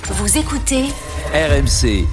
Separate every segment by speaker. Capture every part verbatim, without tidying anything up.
Speaker 1: Vous écoutez
Speaker 2: R M C.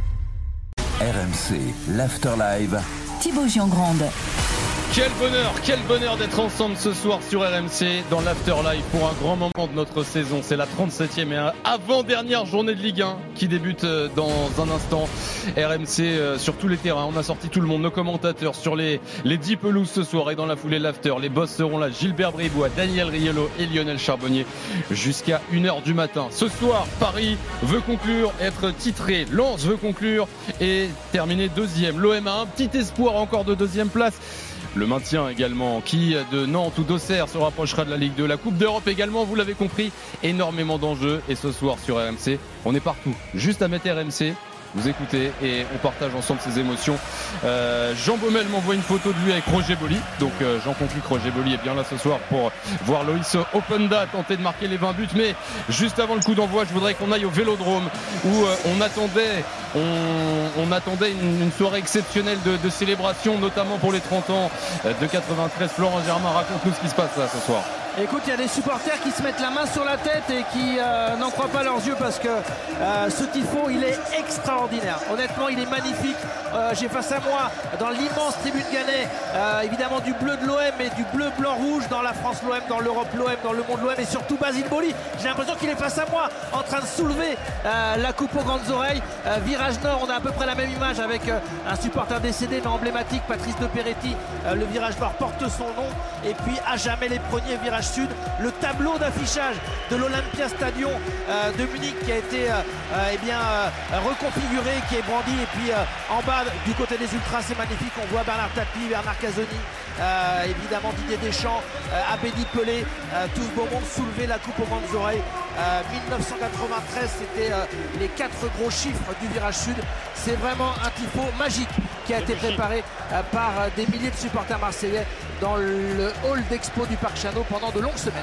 Speaker 2: R M C, l'Afterlive.
Speaker 3: Thibaut Giangrande.
Speaker 4: Quel bonheur, quel bonheur d'être ensemble ce soir sur R M C dans l'Afterlife pour un grand moment de notre saison. C'est la trente-septième et avant-dernière journée de Ligue un qui débute dans un instant. R M C euh, sur tous les terrains, on a sorti tout le monde, nos commentateurs sur les, les dix pelouses ce soir et dans la foulée de l'After. Les boss seront là, Gilbert Bribois, Daniel Riolo et Lionel Charbonnier jusqu'à une heure du matin. Ce soir, Paris veut conclure, être titré. Lens veut conclure et terminer deuxième. L'O M a un petit espoir encore de deuxième place. Le maintien également, qui de Nantes ou d'Auxerre se rapprochera de la Ligue deux. La Coupe d'Europe également, vous l'avez compris, énormément d'enjeux. Et ce soir sur R M C, on est partout. Juste à mettre R M C, vous écoutez et on partage ensemble ces émotions. Euh, Jean Baumel m'envoie une photo de lui avec Roger Boli. Donc euh, j'en conclus que Roger Boli est bien là ce soir pour voir Loïs Openda tenter de marquer les vingt buts. Mais juste avant le coup d'envoi, je voudrais qu'on aille au Vélodrome où euh, on attendait, on, on attendait une, une soirée exceptionnelle de, de célébration, notamment pour les trente ans de quatre-vingt-treize. Florent Germain, raconte-nous ce qui se passe là ce soir.
Speaker 5: Écoute, il y a des supporters qui se mettent la main sur la tête et qui euh, n'en croient pas leurs yeux parce que euh, ce tifo, il est extraordinaire. Honnêtement, il est magnifique. Euh, j'ai face à moi, dans l'immense tribune Gannet, euh, évidemment du bleu de l'O M et du bleu, blanc, rouge dans la France l'O M, dans l'Europe l'O M, dans le monde l'O M et surtout Basile Boli. J'ai l'impression qu'il est face à moi en train de soulever euh, la coupe aux grandes oreilles. Euh, virage Nord, on a à peu près la même image avec euh, un supporter décédé mais emblématique, Patrice de Peretti. Euh, le virage Nord porte son nom et puis à jamais les premiers virages Sud, le tableau d'affichage de l'Olympia Stadion euh, de Munich qui a été euh, euh, eh bien, euh, reconfiguré, qui est brandi et puis euh, en bas du côté des Ultras c'est magnifique, on voit Bernard Tapie, Bernard Casoni, euh, évidemment Didier Deschamps, euh, Abedi Pelé, euh, tout ce beau monde soulever la coupe aux grandes oreilles. euh, dix-neuf cent quatre-vingt-treize c'était euh, les quatre gros chiffres du virage Sud. C'est vraiment un tifo magique qui a été préparé euh, par euh, des milliers de supporters marseillais dans le hall d'expo du Parc Chano pendant de longues semaines.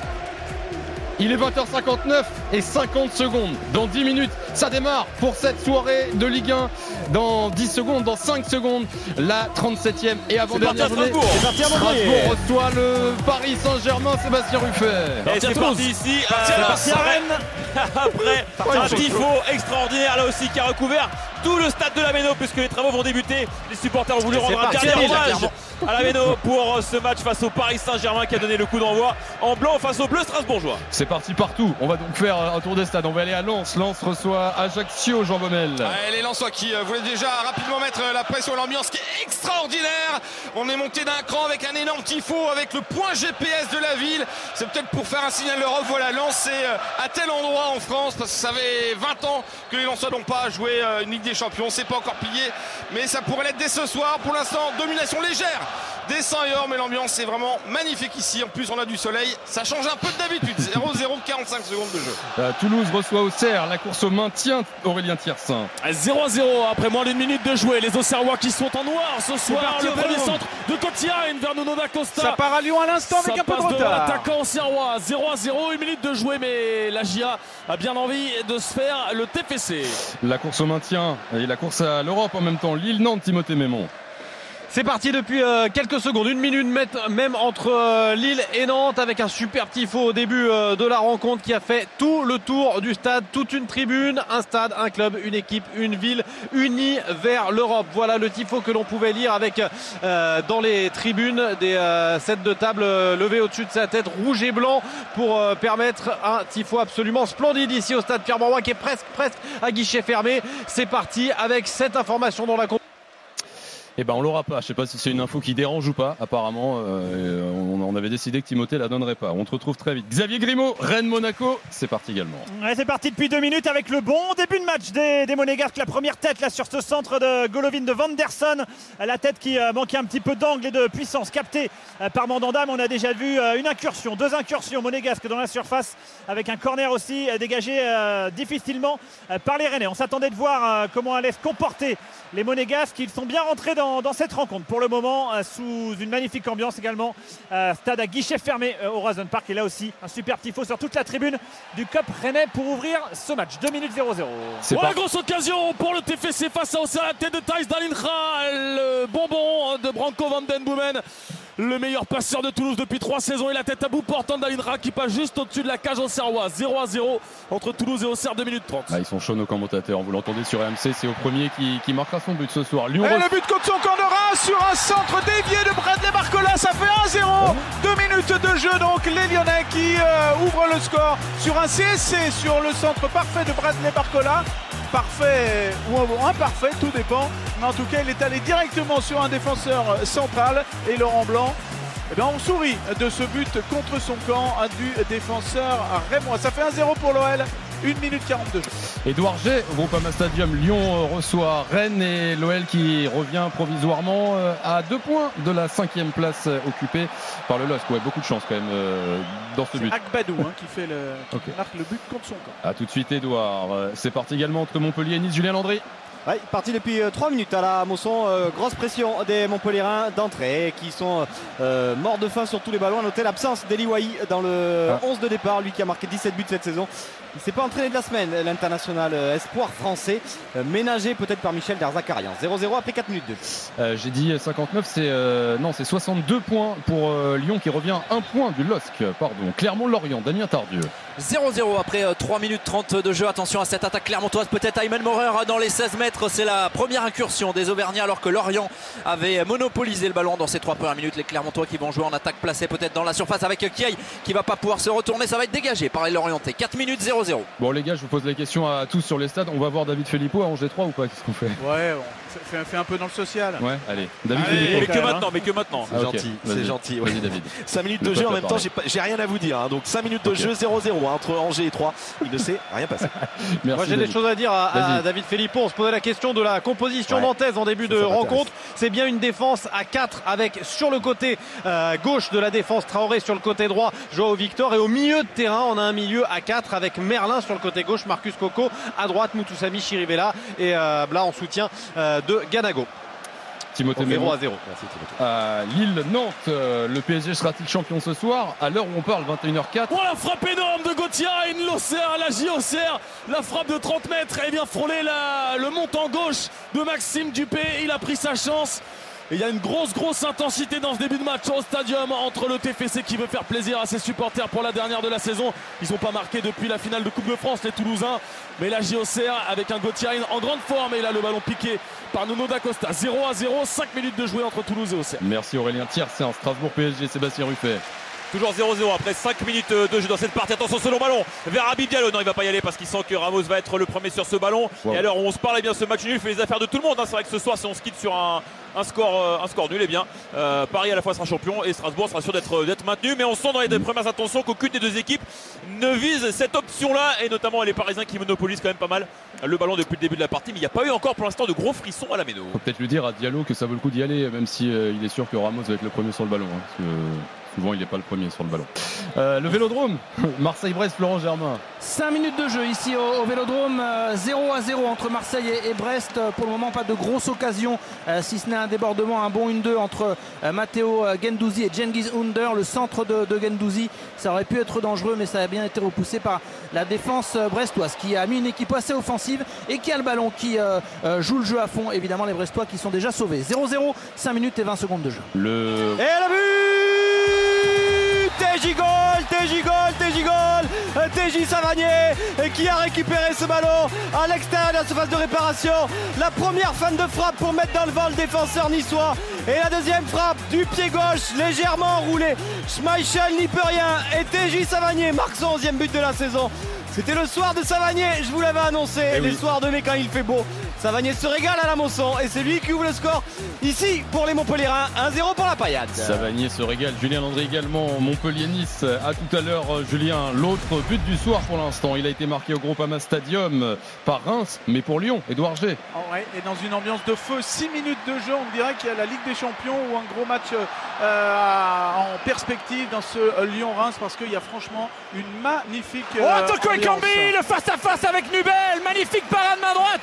Speaker 4: Il est vingt heures cinquante-neuf et cinquante secondes. Dans dix minutes, ça démarre pour cette soirée de Ligue un. Dans dix secondes, dans cinq secondes, la trente-septième et avant-dernière journée. Strasbourg reçoit le Paris Saint-Germain, Sébastien Ruffet.
Speaker 6: Et c'est parti ici, euh, à Rennes. Après, un tifo extraordinaire là aussi qui a recouvert tout le stade de la Méno puisque les travaux vont débuter. Les supporters ont voulu rendre un dernier hommage à la Méno pour ce match face au Paris Saint-Germain qui a donné le coup d'envoi en blanc face au bleu strasbourgeois.
Speaker 4: C'est parti partout. On va donc faire un tour des stades. On va aller à Lens. Lens reçoit Ajaccio, Jean Baumel.
Speaker 7: Ouais, les Lensois qui euh, voulaient déjà rapidement mettre la pression à l'ambiance qui est extraordinaire. On est monté d'un cran avec un énorme tifo, avec le point G P S de la ville. C'est peut-être pour faire un signal d'Europe. Voilà, Lens c'est euh, à tel endroit en France parce que ça fait vingt ans que les Lensois n'ont pas joué euh, une Ligue des Champions. C'est pas encore plié, mais ça pourrait l'être dès ce soir. Pour l'instant, domination légère des Saint-Yor, mais l'ambiance est vraiment magnifique ici. En plus, on a du soleil. Ça change un peu de d'habitude. zéro zéro, quarante-cinq secondes de jeu.
Speaker 4: Euh, Toulouse reçoit Auxerre. La course au maintien, Aurélien Thiersin.
Speaker 6: zéro à zéro après moins d'une minute de jouer. Les Auxerrois qui sont en noir ce soir. Le premier centre de Cotiane vers Nuno da Costa.
Speaker 8: Ça part à Lyon à l'instant avec
Speaker 6: ça
Speaker 8: un peu de
Speaker 6: passe
Speaker 8: retard.
Speaker 6: de l'attaquant auxerrois. zéro à zéro, une minute de jouer, mais la J A a bien envie de se faire le T F C.
Speaker 4: La course au maintien et la course à l'Europe en même temps. Lille-Nantes, Timothée Mémon.
Speaker 8: C'est parti depuis euh, quelques secondes, une minute même entre euh, Lille et Nantes avec un super tifo au début euh, de la rencontre qui a fait tout le tour du stade, toute une tribune, un stade, un club, une équipe, une ville unie vers l'Europe. Voilà le tifo que l'on pouvait lire avec euh, dans les tribunes des euh, sets de table euh, levés au-dessus de sa tête, rouge et blanc pour euh, permettre un tifo absolument splendide ici au stade Pierre-Mauroy qui est presque presque à guichet fermé. C'est parti avec cette information dans la
Speaker 4: Eh ben on l'aura pas. Je sais pas si c'est une info qui dérange ou pas. Apparemment, euh, on, on avait décidé que Timothée la donnerait pas. On te retrouve très vite. Xavier Grimaud, Rennes-Monaco, c'est parti également.
Speaker 9: Ouais, c'est parti depuis deux minutes avec le bon début de match des, des Monégasques. La première tête là sur ce centre de Golovin de Vanderson. La tête qui euh, manquait un petit peu d'angle et de puissance captée euh, par Mandanda. Mais on a déjà vu euh, une incursion, deux incursions monégasques dans la surface avec un corner aussi euh, dégagé euh, difficilement euh, par les Rennais. On s'attendait de voir euh, comment allaient se comporter les Monégasques. Ils sont bien rentrés dans Dans, dans cette rencontre pour le moment euh, sous une magnifique ambiance également, euh, stade à guichet fermé euh, au Horizon Park et là aussi un super tifo sur toute la tribune du Cup Rennais pour ouvrir ce match. Deux minutes zéro zéro.
Speaker 6: C'est ouais, grosse occasion pour le T F C face à Auxerre, la tête de Thijs Dallinga, le bonbon de Branko van den Boomen
Speaker 1: le meilleur passeur de Toulouse depuis trois saisons et la tête à bout portant d'Alindra qui passe juste au-dessus de la cage auxerroise. zéro à zéro entre Toulouse et Auxerre, deux minutes trente.
Speaker 4: Ah, ils sont chauds nos commentateurs, vous l'entendez sur R M C, c'est au premier qui, qui marquera son but ce soir. Lyon
Speaker 3: et
Speaker 4: ref...
Speaker 3: le but contre son corner sur un centre dévié de Bradley Barcola, ça fait un zéro. Deux minutes de jeu donc, les Lyonnais qui euh, ouvrent le score sur un C S C sur le centre parfait de Bradley Barcola. Parfait ou imparfait, tout dépend. Mais en tout cas, il est allé directement sur un défenseur central et Laurent Blanc. Eh bien, on sourit de ce but contre son camp du défenseur rémois. Ça fait un zéro pour l'O L. une minute quarante-deux.
Speaker 4: Édouard G, au Groupama Stadium, Lyon reçoit Rennes et l'O L qui revient provisoirement à deux points de la cinquième place occupée par le L O S C. Ouais, beaucoup de chance quand même euh, dans ce but.
Speaker 3: C'est Akbadou hein, qui, fait le, qui okay. marque le but contre son camp.
Speaker 4: A tout de suite Édouard. C'est parti également entre Montpellier et Nice. Julien Landry.
Speaker 10: Ouais, parti depuis euh, trois minutes à la Mosson. Euh, grosse pression des Montpelliérains d'entrée qui sont euh, morts de faim sur tous les ballons. À noter l'absence d'Eli Wahi dans le ah. onze de départ, lui qui a marqué dix-sept buts cette saison. Il ne s'est pas entraîné de la semaine, l'international euh, espoir français, euh, ménagé peut-être par Michel Derzakarian. zéro zéro après quatre minutes de
Speaker 4: euh, J'ai dit cinquante-neuf, c'est euh, non, c'est soixante-deux points pour euh, Lyon qui revient un point du L O S C. Pardon. Clermont-Lorient, Damien Tardieu.
Speaker 11: zéro zéro après euh, trois minutes trente de jeu. Attention à cette attaque clermontoise. Peut-être Ayman Maurer dans les seize mètres. C'est la première incursion des Auvergnats alors que Lorient avait monopolisé le ballon dans ces trois premières minutes. Les Clermontois qui vont jouer en attaque placée peut-être dans la surface avec Kiai qui va pas pouvoir se retourner. Ça va être dégagé par les Lorientais. quatre minutes zéro zéro.
Speaker 4: Bon les gars, je vous pose la question à tous sur les stades. On va voir David Filippo à Angers trois ou pas? Qu'est-ce qu'on fait?
Speaker 3: Ouais, on fait, fait un peu dans le social.
Speaker 4: Ouais, allez. David
Speaker 6: allez,
Speaker 4: Filippo.
Speaker 6: Mais que maintenant, mais que maintenant.
Speaker 12: C'est ah, okay. gentil, c'est gentil. Ouais.
Speaker 4: David.
Speaker 12: cinq minutes de jeu en même temps, j'ai rien à vous dire. Hein. Donc cinq minutes de okay. jeu, zéro zéro hein, entre Angers et Troyes. Il ne s'est rien passé.
Speaker 8: Moi j'ai des choses à dire à, à David Filippo. On se posait la question de la composition ouais. nantaise en début de rencontre. C'est bien une défense à quatre avec sur le côté euh, gauche de la défense Traoré, sur le côté droit Joao Victor, et au milieu de terrain on a un milieu à quatre avec Merlin sur le côté gauche, Marcus Coco à droite, Moutoussamy Chirivella et euh, Blas en soutien euh, de Ganago.
Speaker 4: Timothée
Speaker 8: zéro à zéro.
Speaker 4: À Lille-Nantes, euh, le P S G sera-t-il champion ce soir? À l'heure où on parle, vingt et une heures quatre.
Speaker 1: Oh, la frappe énorme de Gauthier, une l'Auxerre, la J Auxerre, la frappe de trente mètres, elle vient frôler la, le montant gauche de Maxime Dupé. Il a pris sa chance. Et il y a une grosse grosse intensité dans ce début de match au stadium entre le T F C qui veut faire plaisir à ses supporters pour la dernière de la saison. Ils n'ont pas marqué depuis la finale de Coupe de France, les Toulousains, mais la J Auxerre avec un Gauthier en grande forme, et là le ballon piqué par Nuno Dacosta. Zéro à zéro, cinq minutes de jouer entre Toulouse et Auxerre.
Speaker 4: Merci Aurélien Thiers, c'est un Strasbourg P S G, Sébastien Ruffet.
Speaker 6: Toujours zéro zéro après cinq minutes de jeu dans cette partie. Attention, ce long ballon vers Habib Diallo. Non, il va pas y aller parce qu'il sent que Ramos va être le premier sur ce ballon. Wow. Et alors on se parle, eh bien ce match nul fait les affaires de tout le monde hein. C'est vrai que ce soir si on se quitte sur un, un, score, euh, un score nul, eh bien euh, Paris à la fois sera champion et Strasbourg sera sûr d'être d'être maintenu. Mais on sent dans les deux premières intentions qu'aucune des deux équipes ne vise cette option là, et notamment les Parisiens qui monopolisent quand même pas mal le ballon depuis le début de la partie. Mais il n'y a pas eu encore pour l'instant de gros frissons à la méno.
Speaker 4: Faut peut-être lui dire à Diallo que ça vaut le coup d'y aller, même si euh, il est sûr que Ramos va être le premier sur le ballon hein, parce que souvent il n'est pas le premier sur le ballon. Euh, le Vélodrome, Marseille-Brest, Florent Germain.
Speaker 5: cinq minutes de jeu ici au, au Vélodrome, euh, zéro à zéro entre Marseille et, et Brest. Pour le moment, pas de grosse occasion, euh, si ce n'est un débordement, un bon un deux entre euh, Matteo Guendouzi et Cengiz Under, le centre de, de Guendouzi. Ça aurait pu être dangereux, mais ça a bien été repoussé par la défense brestoise qui a mis une équipe assez offensive et qui a le ballon, qui euh, euh, joue le jeu à fond. Évidemment, les Brestois qui sont déjà sauvés. zéro zéro, cinq minutes et vingt secondes de jeu.
Speaker 4: Le...
Speaker 10: Et le but T J Gol, T J Gol, T J Gol, T J Savanier qui a récupéré ce ballon à l'extérieur de la surface de réparation. La première fan de frappe pour mettre dans le vent le défenseur niçois, et la deuxième frappe du pied gauche légèrement enroulé. Schmeichel n'y peut rien et T J Savanier marque son onzième but de la saison. C'était le soir de Savanier, je vous l'avais annoncé, et les oui. soirs de mai quand il fait beau. Savanier se régale à la Mosson et c'est lui qui ouvre le score ici pour les Montpelliérains. un zéro pour la Paillade.
Speaker 4: Savanier se régale, Julien Landry également. Montpellier-Nice, à tout à l'heure Julien. L'autre but du soir pour l'instant, il a été marqué au Groupama Stadium par Reims, mais pour Lyon, Édouard G.
Speaker 3: Oh ouais, et dans une ambiance de feu, six minutes de jeu, on dirait qu'il y a la Ligue des Champions ou un gros match euh, en perspective dans ce Lyon-Reims, parce qu'il y a franchement une magnifique...
Speaker 9: Euh, oh, Toko Ekambi, le face-à-face avec Nubel, magnifique parade main droite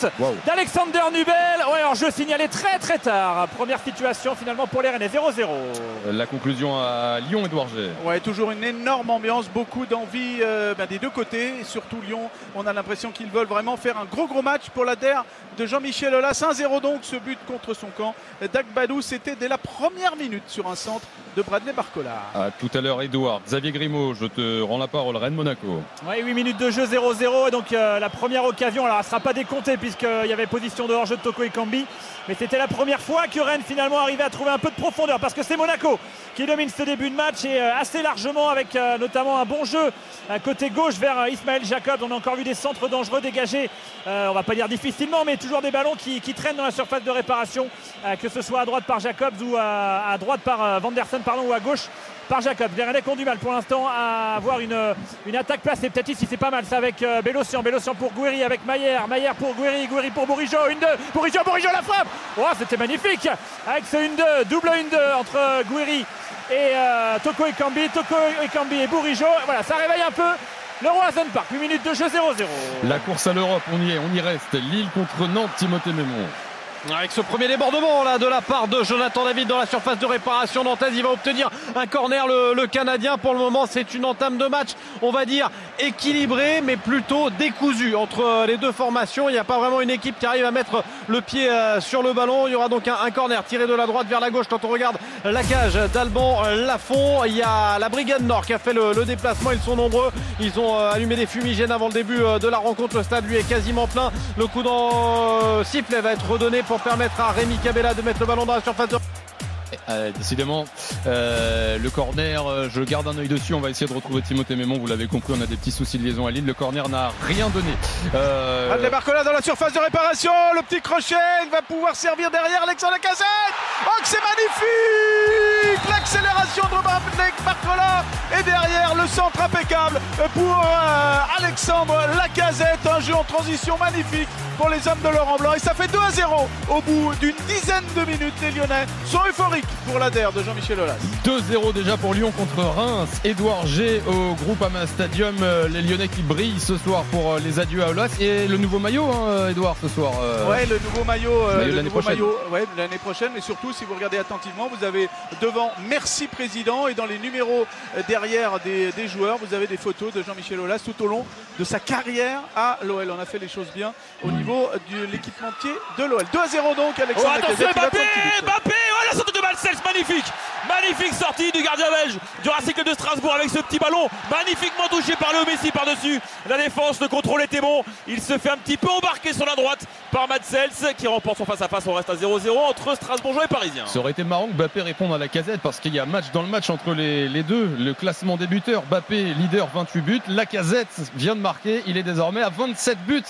Speaker 9: faute wow. d'Alexander Nubel. Ouais, alors jeu signalé très très tard. Première situation finalement pour les Rennais, zéro zéro.
Speaker 4: La conclusion à Lyon, Édouard G.
Speaker 3: Ouais, toujours une énorme ambiance, beaucoup d'envie euh, ben, des deux côtés. Et surtout Lyon, on a l'impression qu'ils veulent vraiment faire un gros gros match pour la D E R de Jean-Michel Aulas. un zéro donc, ce but contre son camp. Dagbadou, c'était dès la première minute sur un centre de Bradley Barcola.
Speaker 4: À tout à l'heure, Edouard. Xavier Grimaud, je te rends la parole. Rennes-Monaco.
Speaker 9: Oui, huit minutes de jeu, zéro zéro. Et donc euh, la première occasion, alors elle ne sera pas décomptée puisqu'il y avait position de hors-jeu de Toko Ekambi. Mais c'était la première fois que Rennes finalement arrivait à trouver un peu de profondeur parce que c'est Monaco qui domine ce début de match et euh, assez largement avec euh, notamment un bon jeu euh, côté gauche vers euh, Ismaël Jacob. On a encore vu des centres dangereux dégagés, euh, on va pas dire difficilement, mais toujours des ballons qui, qui traînent dans la surface de réparation, euh, que ce soit à droite par Jacobs ou à, à droite par euh, Vanderson pardon, ou à gauche par Jacobs. Les Rennais qui ont du mal pour l'instant à avoir une, une attaque placée. Peut-être ici c'est pas mal ça avec euh, Bélocian. Bélocian pour Gouiri avec Mayer. Mayer pour Gouiri. Gouiri pour Bourigeau. une deux. Bourigeau, Bourigeau la frappe. Oh, c'était magnifique avec ce une deux. Double une deux entre Gouiri et euh, Toko Ekambi. Toko Ekambi et Bourigeau. Voilà, ça réveille un peu le Roazhon Park. huit minutes de jeu, zéro zéro.
Speaker 4: La course à l'Europe, on y est, on y reste. Lille contre Nantes, Timothée Mémon.
Speaker 8: Avec ce premier débordement là de la part de Jonathan David dans la surface de réparation nantaise, il va obtenir un corner le, le Canadien. Pour le moment c'est une entame de match, on va dire équilibrée mais plutôt décousue entre les deux formations. Il n'y a pas vraiment une équipe qui arrive à mettre le pied sur le ballon. Il y aura donc un, un corner tiré de la droite vers la gauche quand on regarde la cage d'Alban Lafont. Il y a la Brigade Nord qui a fait le, le déplacement, ils sont nombreux, ils ont allumé des fumigènes avant le début de la rencontre. Le stade lui est quasiment plein, le coup d'en sifflet va être redonné pour pour permettre à Rémi Cabella de mettre le ballon dans la surface de...
Speaker 4: Euh, décidément euh, le corner, euh, je garde un œil dessus. On va essayer de retrouver Timothée Mémon. Vous l'avez compris, on a des petits soucis de liaison à Lille. Le corner n'a rien donné.
Speaker 3: euh... Bradley Barcola dans la surface de réparation, le petit crochet, il va pouvoir servir derrière Alexandre Lacazette. Oh que c'est magnifique, l'accélération de Bradley Barcola et derrière le centre impeccable pour euh, Alexandre Lacazette. Un jeu en transition magnifique pour les hommes de Laurent Blanc et ça fait deux à zéro au bout d'une dizaine de minutes. Les Lyonnais sont euphoriques pour la D E R de Jean-Michel Aulas.
Speaker 4: deux zéro déjà pour Lyon contre Reims. Édouard G au Groupama Stadium. Les Lyonnais qui brillent ce soir pour les adieux à Aulas et le nouveau maillot, hein, Édouard, ce soir. Euh...
Speaker 3: Ouais, le nouveau maillot, euh,
Speaker 4: maillot
Speaker 3: le
Speaker 4: l'année
Speaker 3: nouveau
Speaker 4: prochaine.
Speaker 3: maillot, ouais, l'année prochaine. Mais surtout, si vous regardez attentivement, vous avez devant Merci Président et dans les numéros derrière des, des joueurs, vous avez des photos de Jean-Michel Aulas tout au long de sa carrière à l'O L. On a fait les choses bien au niveau de l'équipementier de l'O L. deux à zéro donc, Alexandre.
Speaker 6: Oh, attention, Mbappé, Mbappé, oh, la sortie de Balcels, magnifique, magnifique sortie du gardien belge du Racing de Strasbourg avec ce petit ballon magnifiquement touché par Léo Messi par-dessus la défense. Le contrôle était bon, il se fait un petit peu embarquer sur la droite par Matsels qui remporte son face-à-face. On reste à zéro zéro entre Strasbourgeois et Parisiens.
Speaker 4: Ça aurait été marrant que Mbappé réponde à la Lacazette parce qu'il y a match dans le match entre les, les deux. Le classement des buteurs, Mbappé leader vingt-huit buts, Lacazette vient de marquer, il est désormais à vingt-sept buts.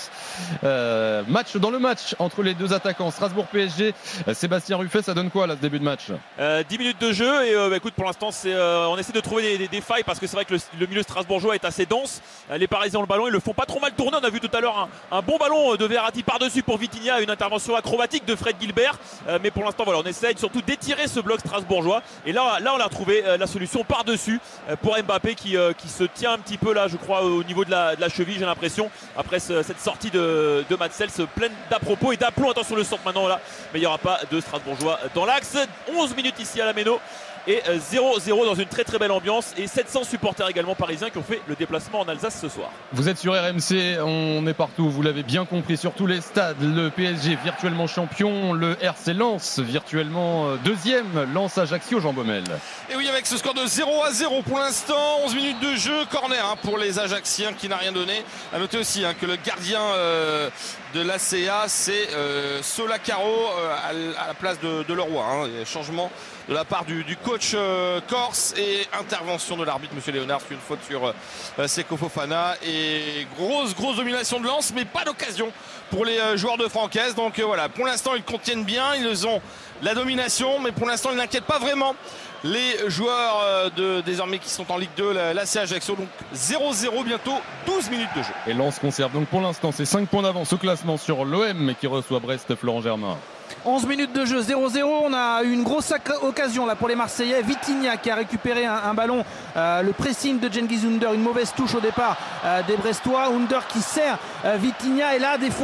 Speaker 4: Euh, match dans le match entre les deux attaquants. Strasbourg P S G, Sébastien Ruffet, ça donne quoi là ce début de match?
Speaker 6: euh, dix minutes de jeu et euh, bah, écoute, pour l'instant c'est, euh, on essaie de trouver des, des, des failles parce que c'est vrai que le, le milieu strasbourgeois est assez dense. euh, les Parisiens ont le ballon, ils le font pas trop mal tourner. On a vu tout à l'heure un, un bon ballon de Verratti par-dessus pour Vitinha, une intervention acrobatique de Fred Gilbert, euh, mais pour l'instant voilà, on essaie surtout d'étirer ce bloc strasbourgeois et là, là on a trouvé euh, la solution par-dessus euh, pour Mbappé qui, euh, qui se tient un petit peu là je crois au niveau de la, de la cheville, j'ai l'impression, après ce, cette sortie de, de Matsels pleine d'à-propos et d'aplomb. Attention le centre maintenant là, mais il n'y aura pas de Strasbourgeois dans l'axe. onze minutes ici à la Méno et zéro zéro dans une très très belle ambiance et sept cents supporters également parisiens qui ont fait le déplacement en Alsace ce soir.
Speaker 4: Vous êtes sur R M C, on est partout, vous l'avez bien compris, sur tous les stades. Le P S G virtuellement champion, le R C Lens virtuellement deuxième, Lens Ajaccio, Jean Baumel.
Speaker 7: Et oui, avec ce score de zéro à zéro pour l'instant, onze minutes de jeu, corner hein, pour les Ajacciens qui n'a rien donné. À noter aussi hein, que le gardien euh, de l'A C A c'est euh, Solacaro euh, à, à la place de, de Leroy. Hein. Il y a changement de la part du, du coach euh, corse et intervention de l'arbitre Monsieur Léonard sur une faute sur euh, Seko Fofana et grosse grosse domination de Lens mais pas d'occasion pour les euh, joueurs de Francaise. Donc euh, voilà, pour l'instant ils contiennent bien, ils ont la domination mais pour l'instant ils n'inquiètent pas vraiment les joueurs euh, de, désormais qui sont en Ligue deux, l'A C Ajaccio. Donc zéro zéro, bientôt douze minutes de jeu.
Speaker 4: Et Lens conserve donc pour l'instant ses cinq points d'avance au classement sur l'O M qui reçoit Brest. Florent Germain.
Speaker 5: onze minutes de jeu, zéro zéro. On a eu une grosse occasion là pour les Marseillais. Vitinha qui a récupéré un, un ballon. Euh, le pressing de Cengiz Under, une mauvaise touche au départ euh, des Brestois. Under qui sert euh, Vitinha. Et là, des fois,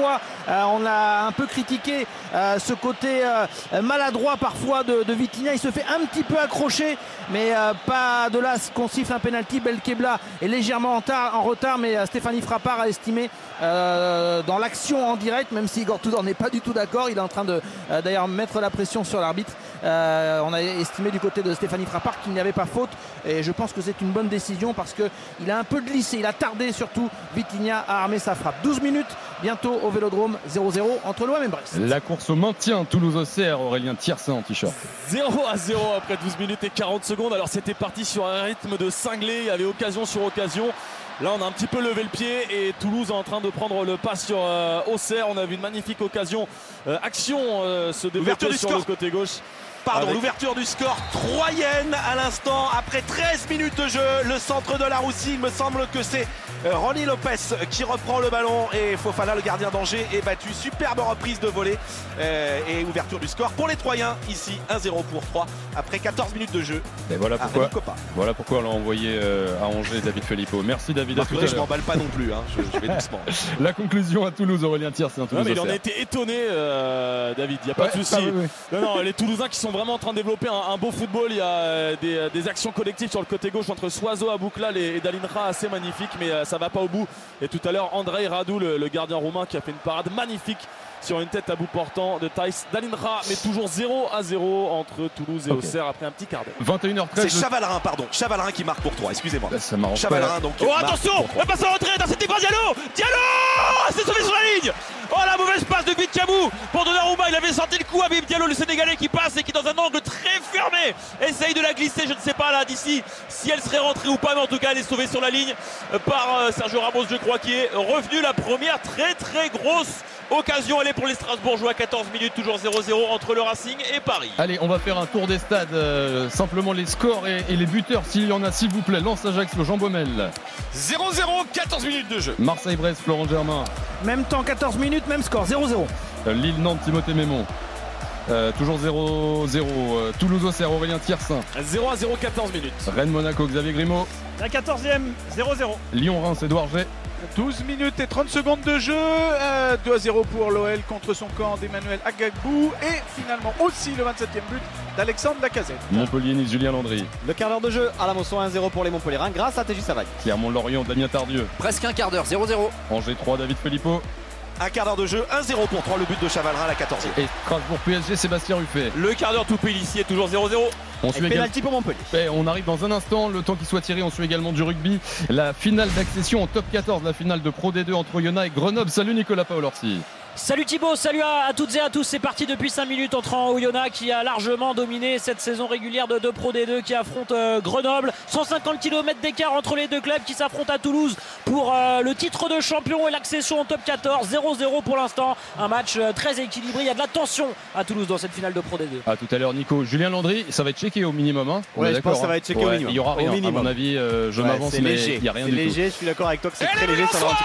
Speaker 5: Euh, on a un peu critiqué euh, ce côté euh, maladroit parfois de, de Vitinha. Il se fait un petit peu accrocher, mais euh, pas de là qu'on siffle un penalty. Belkebla est légèrement en, tar- en retard, mais euh, Stéphanie Frappard a estimé euh, dans l'action en direct, même si Igor Tudor n'est pas du tout d'accord. Il est en train de euh, d'ailleurs mettre la pression sur l'arbitre. Euh, on a estimé du côté de Stéphanie Frappard qu'il n'y avait pas faute, et je pense que c'est une bonne décision parce qu'il a un peu glissé, il a tardé surtout. Vitinha a armé sa frappe. douze minutes bientôt au Vélodrome, zéro zéro entre l'O M et Brest.
Speaker 4: La course au maintien, Toulouse-Auxerre, Aurélien Thiersin en t-shirt.
Speaker 1: zéro à zéro après douze minutes et quarante secondes. Alors c'était parti sur un rythme de cinglé, il y avait occasion sur occasion. Là on a un petit peu levé le pied et Toulouse est en train de prendre le pas sur euh, Auxerre. On a vu une magnifique occasion, euh, action euh, se développer sur le côté gauche.
Speaker 12: Pardon,
Speaker 1: Avec...
Speaker 12: l'ouverture du score troyenne à l'instant, après treize minutes de jeu, le centre de la Russie, il me semble que c'est euh, Ronny Lopez qui reprend le ballon et Fofana, le gardien d'Angers, est battu. Superbe reprise de volée euh, et ouverture du score pour les Troyens, ici un zéro pour trois après quatorze minutes de jeu.
Speaker 4: Et voilà pourquoi, voilà pourquoi on l'a envoyé euh, à Angers David Filippo. Merci David, à
Speaker 12: Marc
Speaker 4: tout à l'heure.
Speaker 12: Je m'emballe pas non plus, hein. je, je vais doucement.
Speaker 4: La conclusion à Toulouse, Aurélien Thiersin.
Speaker 1: Non, mais il en a été étonné, euh, David, il n'y a pas
Speaker 4: ouais,
Speaker 1: de souci.
Speaker 4: oui, oui.
Speaker 1: Non, non, les Toulousains qui sont vraiment en train de développer un, un beau football. Il y a euh, des, des actions collectives sur le côté gauche entre Soiseau, Abouklal et, et Dalinra assez magnifiques, mais euh, ça va pas au bout. Et tout à l'heure, Andrei Radu, le, le gardien roumain, qui a fait une parade magnifique sur une tête à bout portant de Thaïs Dalinra, mais toujours zéro à zéro entre Toulouse et okay. Auxerre après un petit quart d'heure.
Speaker 4: vingt et une heures treize.
Speaker 12: C'est Chavalerin, pardon. Chavalerin qui marque pour trois, excusez-moi.
Speaker 4: Bah, ça m'arrange
Speaker 12: Chavalerin,
Speaker 4: pas,
Speaker 12: donc.
Speaker 6: Oh, attention! La passe en retrait, c'est pas Diallo! Diallo! C'est sauvé sur la ligne! Oh, la mauvaise passe de Bicabou pour Donnarumma. Il avait senti le coup à Bib Diallo, le Sénégalais qui passe et qui, dans un angle très fermé, essaye de la glisser. Je ne sais pas là d'ici si elle serait rentrée ou pas, mais en tout cas, elle est sauvée sur la ligne par Sergio Ramos, je crois, qui est revenu. La première très très grosse occasion, elle est pour les Strasbourgeois. quatorze minutes, toujours zéro zéro entre le Racing et Paris.
Speaker 4: Allez, on va faire un tour des stades, euh, simplement les scores et, et les buteurs s'il y en a, s'il vous plaît. Lens Ajaccio, Jean Baumel.
Speaker 7: zéro zéro, quatorze minutes de jeu.
Speaker 4: Marseille-Brest, Florent Germain.
Speaker 5: Même temps, quatorze minutes, même score, zéro zéro.
Speaker 4: euh, Lille-Nantes, Timothée Mémon. Euh, toujours zéro zéro. euh, Toulouse-Auxerre, Aurélien Thiersin.
Speaker 1: zéro à zéro, quatorze minutes.
Speaker 4: Rennes-Monaco, Xavier Grimaud.
Speaker 9: La quatorzième, zéro zéro.
Speaker 4: Lyon-Reims, Édouard G.
Speaker 3: douze minutes et trente secondes de jeu, euh, deux à zéro pour l'O L contre son camp d'Emmanuel Agagbou, et finalement aussi le vingt-septième but d'Alexandre Lacazette.
Speaker 4: Montpellier-Nice, Julien Landry.
Speaker 10: Le quart d'heure de jeu à la Mosson, un zéro pour les Montpellierins grâce à T J Savagne.
Speaker 4: Clermont-Lorient, Damien Tardieu.
Speaker 11: Presque un quart d'heure, zéro zéro.
Speaker 4: Angers trois, David Filippo.
Speaker 12: Un quart d'heure de jeu, un zéro pour trois, le but de Chavalerin à la quatorzième.
Speaker 4: Et Strasbourg-P S G, Sébastien Ruffet.
Speaker 6: Le quart d'heure tout pile ici est toujours zéro zéro.
Speaker 4: On suit
Speaker 10: pénalty pour Montpellier.
Speaker 4: Et on arrive dans un instant, le temps qu'il soit tiré, on suit également du rugby. La finale d'accession en top quatorze, la finale de Pro D deux entre Oyonnax et Grenoble. Salut Nicolas Paolorsi.
Speaker 13: Salut Thibaut, salut à, à toutes et à tous. C'est parti depuis cinq minutes entre Oyonnax qui a largement dominé cette saison régulière de, de Pro D deux qui affronte euh, Grenoble. cent cinquante kilomètres d'écart entre les deux clubs qui s'affrontent à Toulouse pour euh, le titre de champion et l'accession en top quatorze. zéro zéro pour l'instant. Un match euh, très équilibré. Il y a de la tension à Toulouse dans cette finale de Pro D deux.
Speaker 4: A tout à l'heure Nico. Julien Landry, ça va être checké au minimum. Hein.
Speaker 10: Ouais, je pense que ça va être checké
Speaker 4: ouais,
Speaker 10: au minimum.
Speaker 4: Il n'y aura rien. À mon avis, euh, je ouais, m'avance, mais il n'y a rien du
Speaker 10: léger,
Speaker 4: tout.
Speaker 10: C'est léger, je suis d'accord avec toi que c'est très léger sur la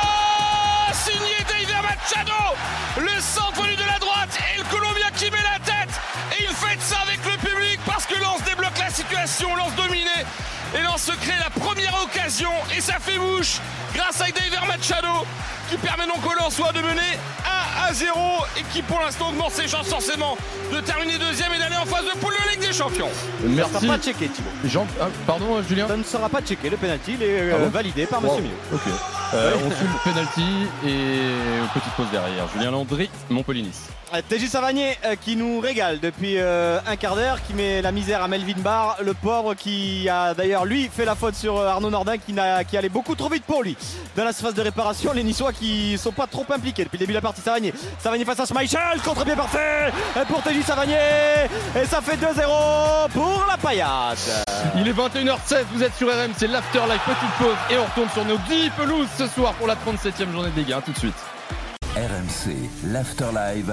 Speaker 7: signé David Machado, le centre venu de la droite et le Colombien qui met la tête et il fait ça avec le public parce que Lens débloque la situation, Lens dominé et Lens se crée la première occasion et ça fait bouche grâce à David Machado qui permet donc au Lensois de mener un à zéro et qui pour l'instant augmente ses chances forcément de terminer deuxième et d'aller en phase de poule de Ligue des Champions.
Speaker 4: Merci.
Speaker 10: Ça ne sera pas checké Thibaut.
Speaker 4: Jean... Ah, pardon Julien.
Speaker 10: Ça ne sera pas checké, le penalty il est euh,
Speaker 4: ah bon
Speaker 10: validé par
Speaker 4: wow.
Speaker 10: Monsieur Millot.
Speaker 4: Ok. Euh, on suit le penalty et petite pause derrière. Julien Landry, Montpellier-Nice.
Speaker 10: T J Savanier euh, qui nous régale depuis euh, un quart d'heure, qui met la misère à Melvin Barr, le pauvre qui a d'ailleurs lui fait la faute sur euh, Arnaud Nordin qui, n'a, qui allait beaucoup trop vite pour lui dans la surface de réparation. Les Niçois qui sont pas trop impliqués depuis le début de la partie. Savanier, Savanier face à Schmeichel, contre-pied parfait pour T J Savanier et ça fait deux zéro pour la paillade.
Speaker 4: Il est vingt et une heures seize, vous êtes sur R M, c'est l'Afterlife, petite pause et on retourne sur nos dix pelouses ce soir pour la trente-septième journée de Ligue un. Tout de suite.
Speaker 2: R M C, l'Afterlife.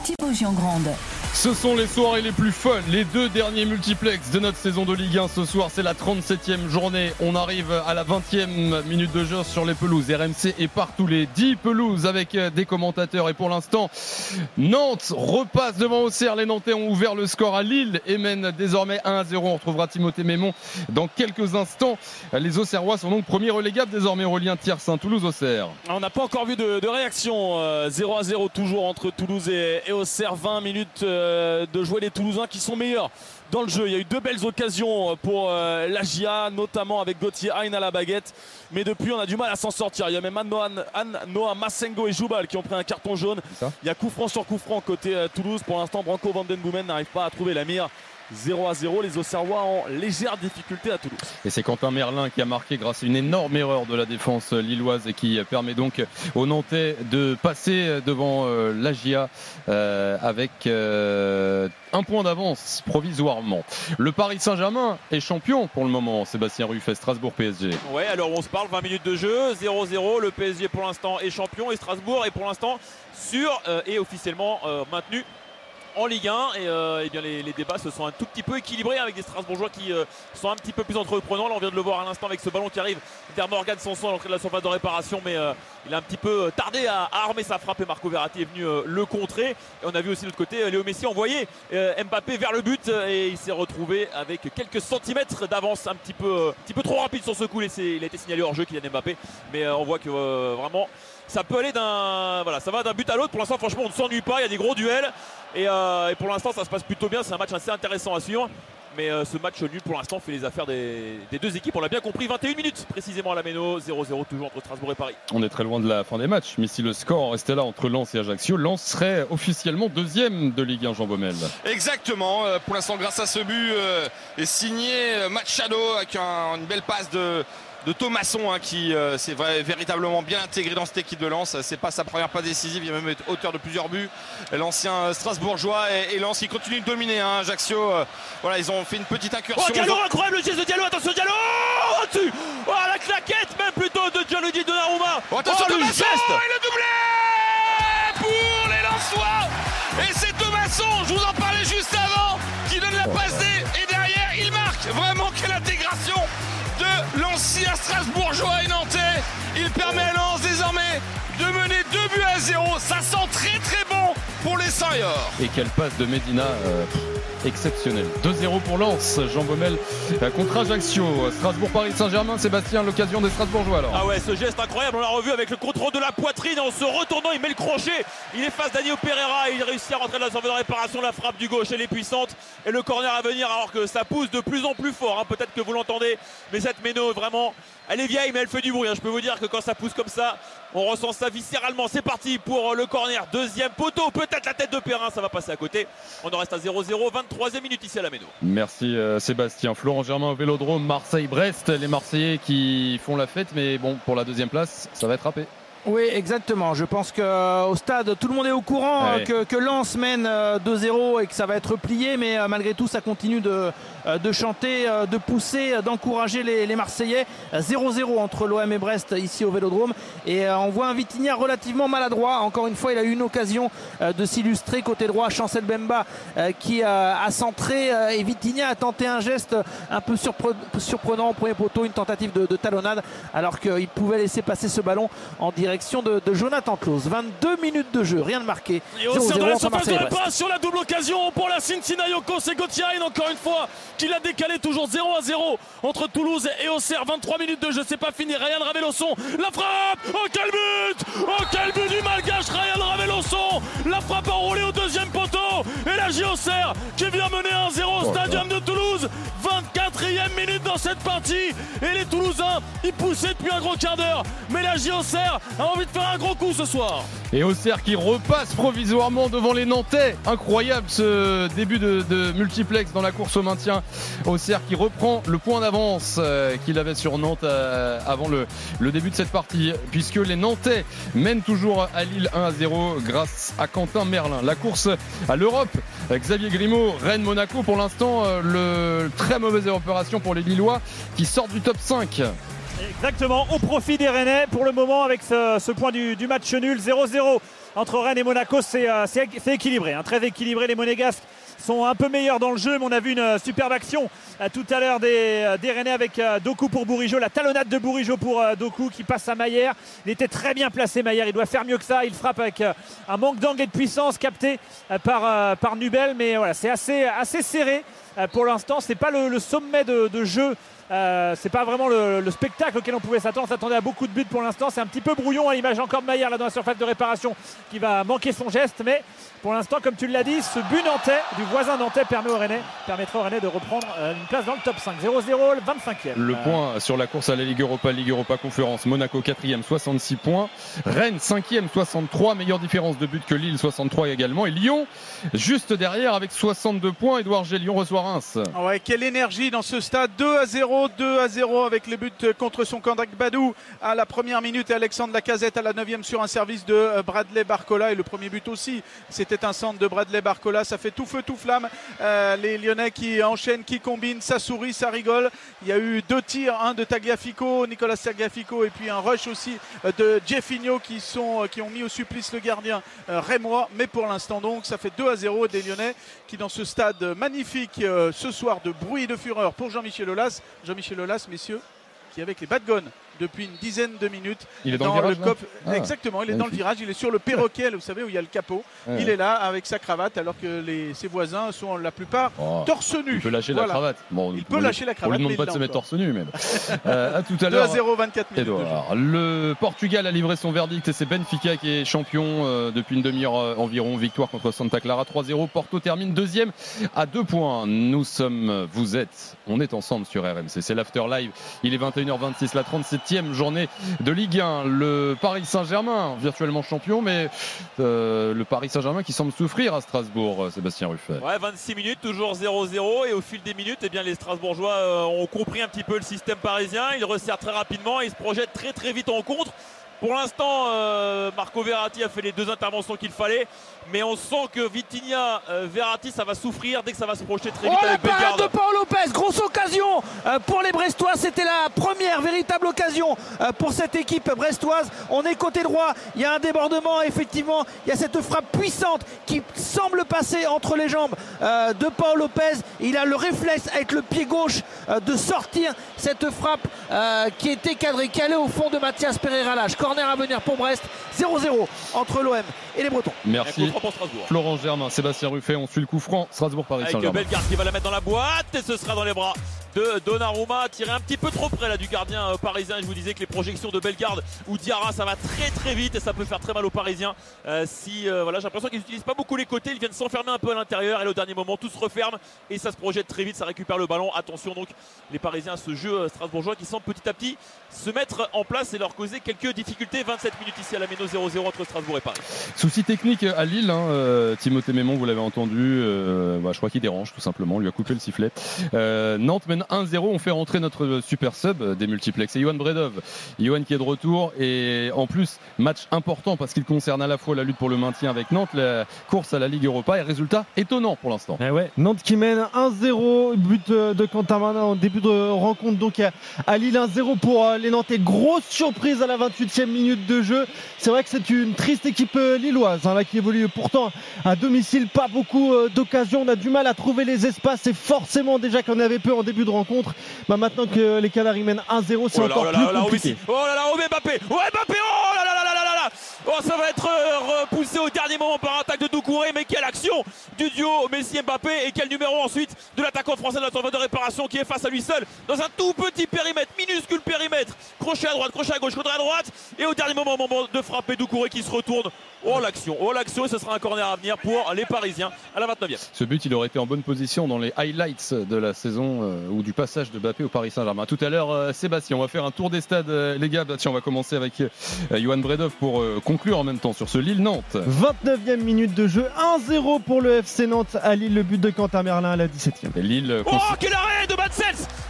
Speaker 14: Thibaut Giangrande.
Speaker 4: Ce sont les soirées les plus fun, les deux derniers multiplex de notre saison de Ligue un. Ce soir, c'est la trente-septième journée. On arrive à la vingtième minute de jeu sur les pelouses. R M C est partout, les dix pelouses avec des commentateurs. Et pour l'instant, Nantes repasse devant Auxerre. Les Nantais ont ouvert le score à Lille et mènent désormais un à zéro. On retrouvera Timothée Mémon dans quelques instants. Les Auxerrois sont donc premiers relégables désormais. Aurélien Tiersin, Toulouse-Auxerre.
Speaker 1: On n'a pas encore vu de, de réaction. Euh, zéro à zéro toujours entre Toulouse et, et Auxerre. vingt minutes euh, de jouer les Toulousains qui sont meilleurs dans le jeu. Il y a eu deux belles occasions pour euh, l'A J A, notamment avec Gauthier Hein à la baguette. Mais depuis, on a du mal à s'en sortir. Il y a même Noah Massengo et Joubal qui ont pris un carton jaune. Il y a coup franc sur coup franc côté euh, Toulouse. Pour l'instant, Branco Vandenboomen n'arrive pas à trouver la mire. zéro à zéro, les Auxerrois en légère difficulté à Toulouse.
Speaker 4: Et c'est Quentin Merlin qui a marqué grâce à une énorme erreur de la défense lilloise et qui permet donc aux Nantais de passer devant euh, l'A J A euh, avec euh, un point d'avance provisoirement. Le Paris Saint-Germain est champion pour le moment. Sébastien Ruffet, Strasbourg P S G.
Speaker 6: Ouais, alors on se parle, vingt minutes de jeu, zéro zéro. Le P S G pour l'instant est champion et Strasbourg est pour l'instant sûr euh, et officiellement euh, maintenu en Ligue un. Et, euh, et bien les, les débats se sont un tout petit peu équilibrés avec des Strasbourgeois qui euh, sont un petit peu plus entreprenants. Là on vient de le voir à l'instant avec ce ballon qui arrive vers Morgan Sanson à l'entrée de la surface de réparation, mais euh, il a un petit peu tardé à, à armer sa frappe et Marco Verratti est venu euh, le contrer. Et on a vu aussi de l'autre côté Léo Messi envoyer euh, Mbappé vers le but et il s'est retrouvé avec quelques centimètres d'avance, un petit peu, euh, un petit peu trop rapide sur ce coup. Il a été signalé hors jeu, Kylian Mbappé, mais euh, on voit que euh, vraiment ça peut aller d'un voilà, ça va d'un but à l'autre. Pour l'instant franchement on ne s'ennuie pas, il y a des gros duels et, euh, et pour l'instant ça se passe plutôt bien. C'est un match assez intéressant à suivre, mais euh, ce match nul pour l'instant fait les affaires des, des deux équipes. On l'a bien compris, vingt et une minutes précisément à la Méno, zéro zéro toujours entre Strasbourg et Paris.
Speaker 4: On est très loin de la fin des matchs, mais si le score restait là entre Lens et Ajaccio, Lens serait officiellement deuxième de Ligue un. Jean Baumel.
Speaker 7: Exactement, pour l'instant grâce à ce but euh, est signé Machado avec un, une belle passe de de Thomasson hein, qui euh, s'est véritablement bien intégré dans cette équipe de Lens. C'est pas sa première passe décisive, il a même été auteur de plusieurs buts. L'ancien Strasbourgeois et, et Lens qui continue de dominer. Hein. Ajaccio, euh, voilà, ils ont fait une petite incursion.
Speaker 6: Oh Diallo, incroyable le geste de Diallo, attention Diallo, oh, au-dessus, oh, la claquette même plutôt de Gianluigi Donnarumma.
Speaker 7: Oh, attention
Speaker 6: oh,
Speaker 7: Thomasson,
Speaker 6: le geste.
Speaker 7: Et le doublé pour les Lensois. Et c'est Thomasson, je vous en parlais juste avant, qui donne la passe D et derrière il marque. Vraiment quelle intégration de l'ancien Strasbourgeois et nantais. Il permet à Lens désormais de mener deux buts à zéro. Ça sent très très bon pour les Saint-Yor.
Speaker 4: Et quelle passe de Medina euh, exceptionnelle. deux zéro pour Lens. Jean Baumel euh, contre Ajaccio. Strasbourg-Paris Saint-Germain. Sébastien, l'occasion des Strasbourgeois alors.
Speaker 6: Ah ouais, ce geste incroyable, on l'a revu avec le contrôle de la poitrine en se retournant, il met le crochet, il efface Danilo Pereira, il réussit à rentrer dans la surface de réparation, la frappe du gauche elle est puissante et le corner à venir alors que ça pousse de plus en plus fort, hein. Peut-être que vous l'entendez, mais cette Méno vraiment, elle est vieille mais elle fait du bruit, hein. Je peux vous dire que quand ça pousse comme ça, on ressent ça viscéralement. C'est parti pour le corner, deuxième poteau, peut-être la tête de Perrin, ça va passer à côté. On en reste à zéro zéro, vingt-troisième minute ici à la Méno.
Speaker 4: Merci euh, Sébastien. Florent Germain au Vélodrome, Marseille-Brest, les Marseillais qui font la fête, mais bon, pour la deuxième place, ça va être râpé.
Speaker 5: Oui, exactement. Je pense qu'au stade, tout le monde est au courant
Speaker 4: ah oui.
Speaker 5: que, que Lens mène deux zéro et que ça va être plié, mais malgré tout, ça continue de, de chanter, de pousser, d'encourager les, les Marseillais. zéro zéro entre l'O M et Brest ici au Vélodrome. Et on voit un Vitinha relativement maladroit. Encore une fois, il a eu une occasion de s'illustrer côté droit. Chancel Bemba qui a centré et Vitinha a tenté un geste un peu surprenant au premier poteau, une tentative de, de talonnade, alors qu'il pouvait laisser passer ce ballon en direction De, de Jonathan Claus. vingt-deux minutes de jeu, rien de marqué.
Speaker 1: Et au sein de la surface de réparation, la double occasion pour la Cincinayoko, c'est Gauthier Hein encore une fois qui l'a décalé, toujours zéro à zéro entre Toulouse et Auxerre. vingt-trois minutes de jeu, c'est pas fini. Ryan Raveloson, la frappe. Oh quel but, oh quel but du malgache Ryan Raveloson. La frappe enroulée au deuxième poteau et la J Auxerre qui vient mener un zéro au Stadium de Toulouse. vingt-quatrième minute dans cette partie et les Toulousains ils poussaient depuis un gros quart d'heure, mais la J Auxerre a envie de faire un gros coup ce soir.
Speaker 4: Et Auxerre qui repasse provisoirement devant les Nantais. Incroyable ce début de, de multiplex dans la course au maintien. Auxerre qui reprend le point d'avance euh, qu'il avait sur Nantes euh, avant le, le début de cette partie, puisque les Nantais mènent toujours à Lille un à zéro grâce à Quentin Merlin. La course à l'Europe, Xavier Grimaud, Rennes Monaco, pour l'instant euh, le très mauvaise opération pour les Lillois qui sortent du top cinq.
Speaker 9: Exactement, au profit des Rennais pour le moment avec ce, ce point du, du match nul zéro zéro entre Rennes et Monaco, c'est, euh, c'est, c'est équilibré, hein, très équilibré. Les Monégasques sont un peu meilleurs dans le jeu, mais on a vu une euh, superbe action euh, tout à l'heure des, euh, des Rennais avec euh, Doku pour Bourigeaud, la talonnade de Bourigeaud pour euh, Doku qui passe à Maillère. Il était très bien placé, Maillère, il doit faire mieux que ça. Il frappe avec euh, un manque d'angle et de puissance capté euh, par, euh, par Nubel, mais voilà, c'est assez, assez serré euh, pour l'instant. C'est pas le, le sommet de, de jeu. Euh, c'est pas vraiment le, le spectacle auquel on pouvait s'attendre. On s'attendait à beaucoup de buts pour l'instant. C'est un petit peu brouillon à l'image encore de Maillère là dans la surface de réparation qui va manquer son geste, mais pour l'instant, comme tu l'as dit, ce but nantais du voisin nantais permet aux Rennais, permettra aux Rennais de reprendre euh, une place dans le top cinq. zéro zéro, le vingt-cinquième.
Speaker 4: Le point sur la course à la Ligue Europa, Ligue Europa Conférence. Monaco quatrième, soixante-six points. Rennes cinquième, soixante-trois, meilleure différence de but que Lille, soixante-trois également. Et Lyon juste derrière avec soixante-deux points. Édouard G, Lyon reçoit Reims.
Speaker 3: Ouais, quelle énergie dans ce stade. deux à zéro, deux à zéro avec les buts contre son candidat Badou à la première minute et Alexandre Lacazette à la neuvième sur un service de Bradley Barcola. Et le premier but aussi, c'était un centre de Bradley Barcola. Ça fait tout feu, tout flamme. Euh, les Lyonnais qui enchaînent, qui combinent, ça sourit, ça rigole. Il y a eu deux tirs, un de Tagliafico, Nicolas Tagliafico, et puis un rush aussi de Jeffinho qui, sont, qui ont mis au supplice le gardien euh, rémois. Mais pour l'instant donc, ça fait deux à zéro des Lyonnais qui dans ce stade magnifique euh, ce soir de bruit et de fureur pour Jean-Michel Aulas. Jean-Michel Aulas, messieurs, qui avec les Badgones depuis une dizaine de minutes.
Speaker 4: Il est dans, dans le virage,
Speaker 3: le cop... ah, exactement, il est magnifique. Dans le virage, il est sur le perroquet, vous savez, où il y a le capot. Ouais. Il est là avec sa cravate, alors que les... ses voisins sont la plupart oh, torse nu.
Speaker 4: Il peut lâcher
Speaker 3: voilà.
Speaker 4: la cravate.
Speaker 3: Bon, il peut lâcher la cravate.
Speaker 4: On lui demande pas de se mettre torse nu, même. euh, à tout à l'heure.
Speaker 3: deux à zéro, vingt-quatre minutes.
Speaker 4: Edouard, le Portugal a livré son verdict et c'est Benfica qui est champion euh, depuis une demi-heure euh, environ. Victoire contre Santa Clara, trois zéro. Porto termine deuxième à deux points. Nous sommes, vous êtes, on est ensemble sur R M C. C'est l'After Live. Il est vingt et une heures vingt-six, la trente-septième journée de Ligue un. Le Paris Saint-Germain, virtuellement champion, mais euh, le Paris Saint-Germain qui semble souffrir à Strasbourg, Sébastien Ruffet.
Speaker 6: Ouais, vingt-six minutes, toujours zéro zéro, et au fil des minutes, eh bien, les Strasbourgeois euh, ont compris un petit peu le système parisien. Ils resserrent très rapidement, ils se projettent très très vite en contre. Pour l'instant, euh, Marco Verratti a fait les deux interventions qu'il fallait, mais on sent que Vitinha, euh, Verratti, ça va souffrir dès que ça va se projeter très vite
Speaker 5: oh,
Speaker 6: avec
Speaker 5: Bellegarde.
Speaker 6: Bellegarde.
Speaker 5: De Paul Lopez, grosse occasion euh, pour les Brestois. C'était la première véritable occasion euh, pour cette équipe brestoise. On est côté droit, il y a un débordement, effectivement, il y a cette frappe puissante qui semble passer entre les jambes euh, de Paul Lopez. Il a le réflexe avec le pied gauche euh, de sortir cette frappe euh, qui était cadrée, calée au fond de Mathias Pereira-Lage. Corner à venir pour Brest, zéro zéro entre l'O M et les Bretons.
Speaker 4: Merci Florent Germain, Sébastien Ruffet, on suit le coup franc, Strasbourg-Paris Saint-Germain.
Speaker 6: Avec Bellegarde qui va la mettre dans la boîte et ce sera dans les bras de Donnarumma, tiré un petit peu trop près là du gardien euh, parisien. Je vous disais que les projections de Bellegarde ou Diarra, ça va très très vite et ça peut faire très mal aux Parisiens. Euh, si euh, voilà, j'ai l'impression qu'ils n'utilisent pas beaucoup les côtés, ils viennent s'enfermer un peu à l'intérieur et là, au dernier moment tout se referme et ça se projette très vite, ça récupère le ballon. Attention donc les Parisiens à ce jeu euh, strasbourgeois qui semble petit à petit se mettre en place et leur causer quelques difficultés. vingt-sept minutes ici à la Méno, zéro zéro entre Strasbourg et Paris.
Speaker 4: Souci technique à Lille, hein, euh, Timothée Mémon, vous l'avez entendu, euh, bah, je crois qu'il dérange tout simplement, on lui a coupé le sifflet. Euh, Nantes mène un zéro, on fait rentrer notre super sub des multiplex, c'est Johan Bredov. Johan qui est de retour et en plus match important parce qu'il concerne à la fois la lutte pour le maintien avec Nantes, la course à la Ligue Europa et résultat étonnant pour l'instant.
Speaker 10: Eh ouais, Nantes qui mène un zéro, but de Quentin Marnin en début de rencontre donc à Lille, un zéro pour les Nantais. Grosse surprise à la vingt-huitième minute de jeu. C'est vrai que c'est une triste équipe lilloise hein, là, qui évolue pourtant à domicile, pas beaucoup d'occasions, on a du mal à trouver les espaces et forcément déjà qu'on avait peu en début de rencontre, bah, maintenant que les Canaries mènent un zéro, c'est oh là encore là plus là compliqué.
Speaker 6: Oh là là, oh Mbappé, oh Mbappé, oh là là là là là là. Oh, ça va être repoussé au dernier moment par attaque de Doucouré, mais quelle action du duo Messi-Mbappé et quel numéro ensuite de l'attaquant français de la surface de réparation qui est face à lui seul dans un tout petit périmètre, minuscule périmètre, crochet à droite, crochet à gauche, crochet à droite et au dernier moment, au moment de frapper Doucouré qui se retourne. Oh l'action, oh l'action et ce sera un corner à venir pour les Parisiens à la vingt-neuvième.
Speaker 4: Ce but, il aurait été en bonne position dans les highlights de la saison euh, ou du passage de Mbappé au Paris Saint-Germain. Tout à l'heure, euh, Sébastien, on va faire un tour des stades, euh, les gars. Bah, tiens, on va commencer avec euh, Johan Bredov pour euh, conclure en même temps sur ce Lille-Nantes.
Speaker 10: vingt-neuvième minute de jeu, un zéro pour le F C Nantes à Lille, le but de Quentin Merlin à la dix-septième.
Speaker 4: Et Lille.
Speaker 6: Oh, quel arrêt de Matsels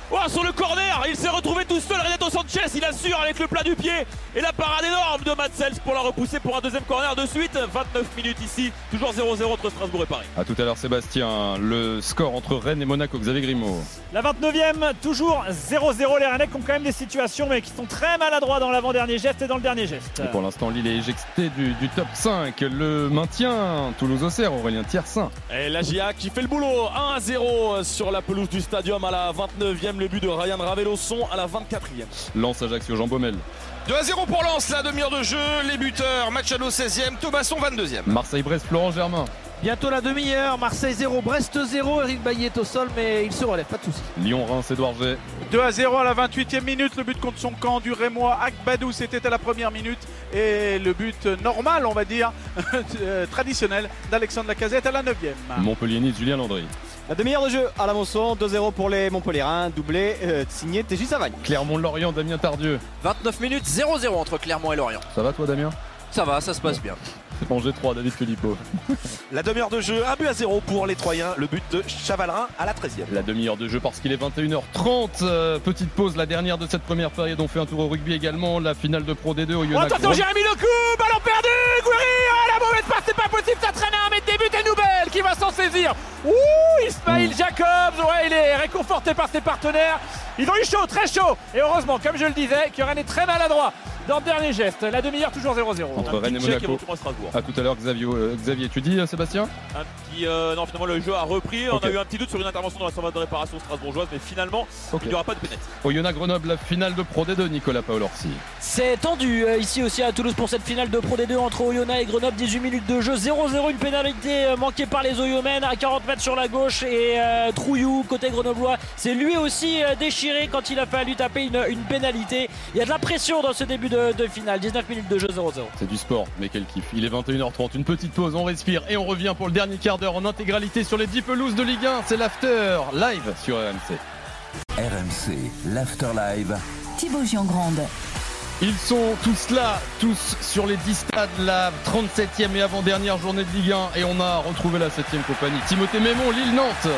Speaker 6: Oh, sur le corner, il s'est retrouvé tout seul, Renato Sanchez, il assure avec le plat du pied et la parade énorme de Matsels pour la repousser pour un deuxième corner de suite. vingt-neuf minutes ici, toujours zéro zéro entre Strasbourg et Paris.
Speaker 4: A tout à l'heure Sébastien, le score entre Rennes et Monaco, Xavier Grimaud.
Speaker 9: La vingt-neuvième, toujours zéro zéro. Les Rennais qui ont quand même des situations mais qui sont très maladroits dans l'avant-dernier geste et dans le dernier geste.
Speaker 4: Et pour l'instant Lille est éjecté du, du top cinq. Le maintien, Toulouse-Auxerre, Aurélien Tiersin.
Speaker 1: Et la J A qui fait le boulot, un à zéro sur la pelouse du Stadium à la vingt-neuvième. Le but de Ryan Raveloson à la vingt-quatrième.
Speaker 4: Lens Ajaccio, Jean Baumel.
Speaker 7: deux à zéro pour Lens, la demi-heure de jeu. Les buteurs, Machado seizième, Thomasson vingt-deuxième.
Speaker 4: Marseille-Brest, Florent Germain.
Speaker 5: Bientôt la demi-heure, Marseille zéro, Brest zéro, Eric Bailly est au sol mais il se relève, pas de soucis.
Speaker 4: Lyon-Reims, Édouard G.
Speaker 3: deux à zéro à la vingt-huitième minute, le but contre son camp du Rémois Akbadou, c'était à la première minute. Et le but normal, on va dire, traditionnel d'Alexandre Lacazette à la neuvième.
Speaker 4: Montpellier-Nice, Julien Landry.
Speaker 10: La demi-heure de jeu à la Mosson, deux zéro pour les Montpellierins, doublé euh, signé T J Savagne.
Speaker 4: Clermont-Lorient, Damien Tardieu.
Speaker 11: vingt-neuf minutes, zéro zéro entre Clermont et Lorient.
Speaker 4: Ça va toi Damien?
Speaker 11: Ça va, ça se passe bien.
Speaker 4: C'est en G trois, David Filippo.
Speaker 12: La demi-heure de jeu, un but à zéro pour les Troyens, le but de Chavalerin à la treizième.
Speaker 4: La demi-heure de jeu parce qu'il est vingt et une heures trente. Euh, petite pause, la dernière de cette première période. On fait un tour au rugby également. La finale de Pro D deux au
Speaker 9: Oh,
Speaker 4: Yonac.
Speaker 9: attention, Jérémy Lecou, ballon perdu, Gouiri, ah, la mauvaise passe, c'est pas possible, ça traîne un mètre des buts et Nouvelle qui va s'en saisir. Ouh, Ismail Jacobs, ouais, il est réconforté par ses partenaires. Ils ont eu chaud, très chaud. Et heureusement, comme je le disais, que Rennes est très maladroit dans le dernier geste. La demi-heure toujours zéro zéro.
Speaker 4: Entre Rennes et Monaco. À tout à l'heure, Xavier, euh, Xavier, tu dis, euh, Sébastien?
Speaker 6: Un petit, euh, non, finalement, le jeu a repris.
Speaker 4: Okay.
Speaker 6: On a eu un petit doute sur une intervention dans la surface de réparation strasbourgeoise, mais finalement, okay. Il n'y aura pas de pénalité.
Speaker 4: Au Yonac Grenoble, la finale de Pro D deux, Nicolas Paolorsi.
Speaker 13: C'est tendu euh, ici aussi à Toulouse pour cette finale de Pro D deux entre Oyonnax et Grenoble. dix-huit minutes de jeu, zéro zéro. Une pénalité euh, manquée par les Oyomènes à quarante mètres sur la gauche. Et euh, Trouillou, côté grenoblois, c'est lui aussi euh, déchiré quand il a fallu taper une, une pénalité. Il y a de la pression dans ce début de, de finale. dix-neuf minutes de jeu, zéro zéro.
Speaker 4: C'est du sport, mais quel kiff. Il est vingt et une heures trente, une petite pause, on respire et on revient pour le dernier quart d'heure en intégralité sur les dix pelouses de Ligue un. C'est l'after live sur R M C.
Speaker 2: R M C, l'after live.
Speaker 14: Thibaut Giangrande.
Speaker 4: Ils sont tous là, tous sur les dix stades, la trente-septième et avant-dernière journée de Ligue un. Et on a retrouvé la septième compagnie. Timothée Mémon, Lille-Nantes.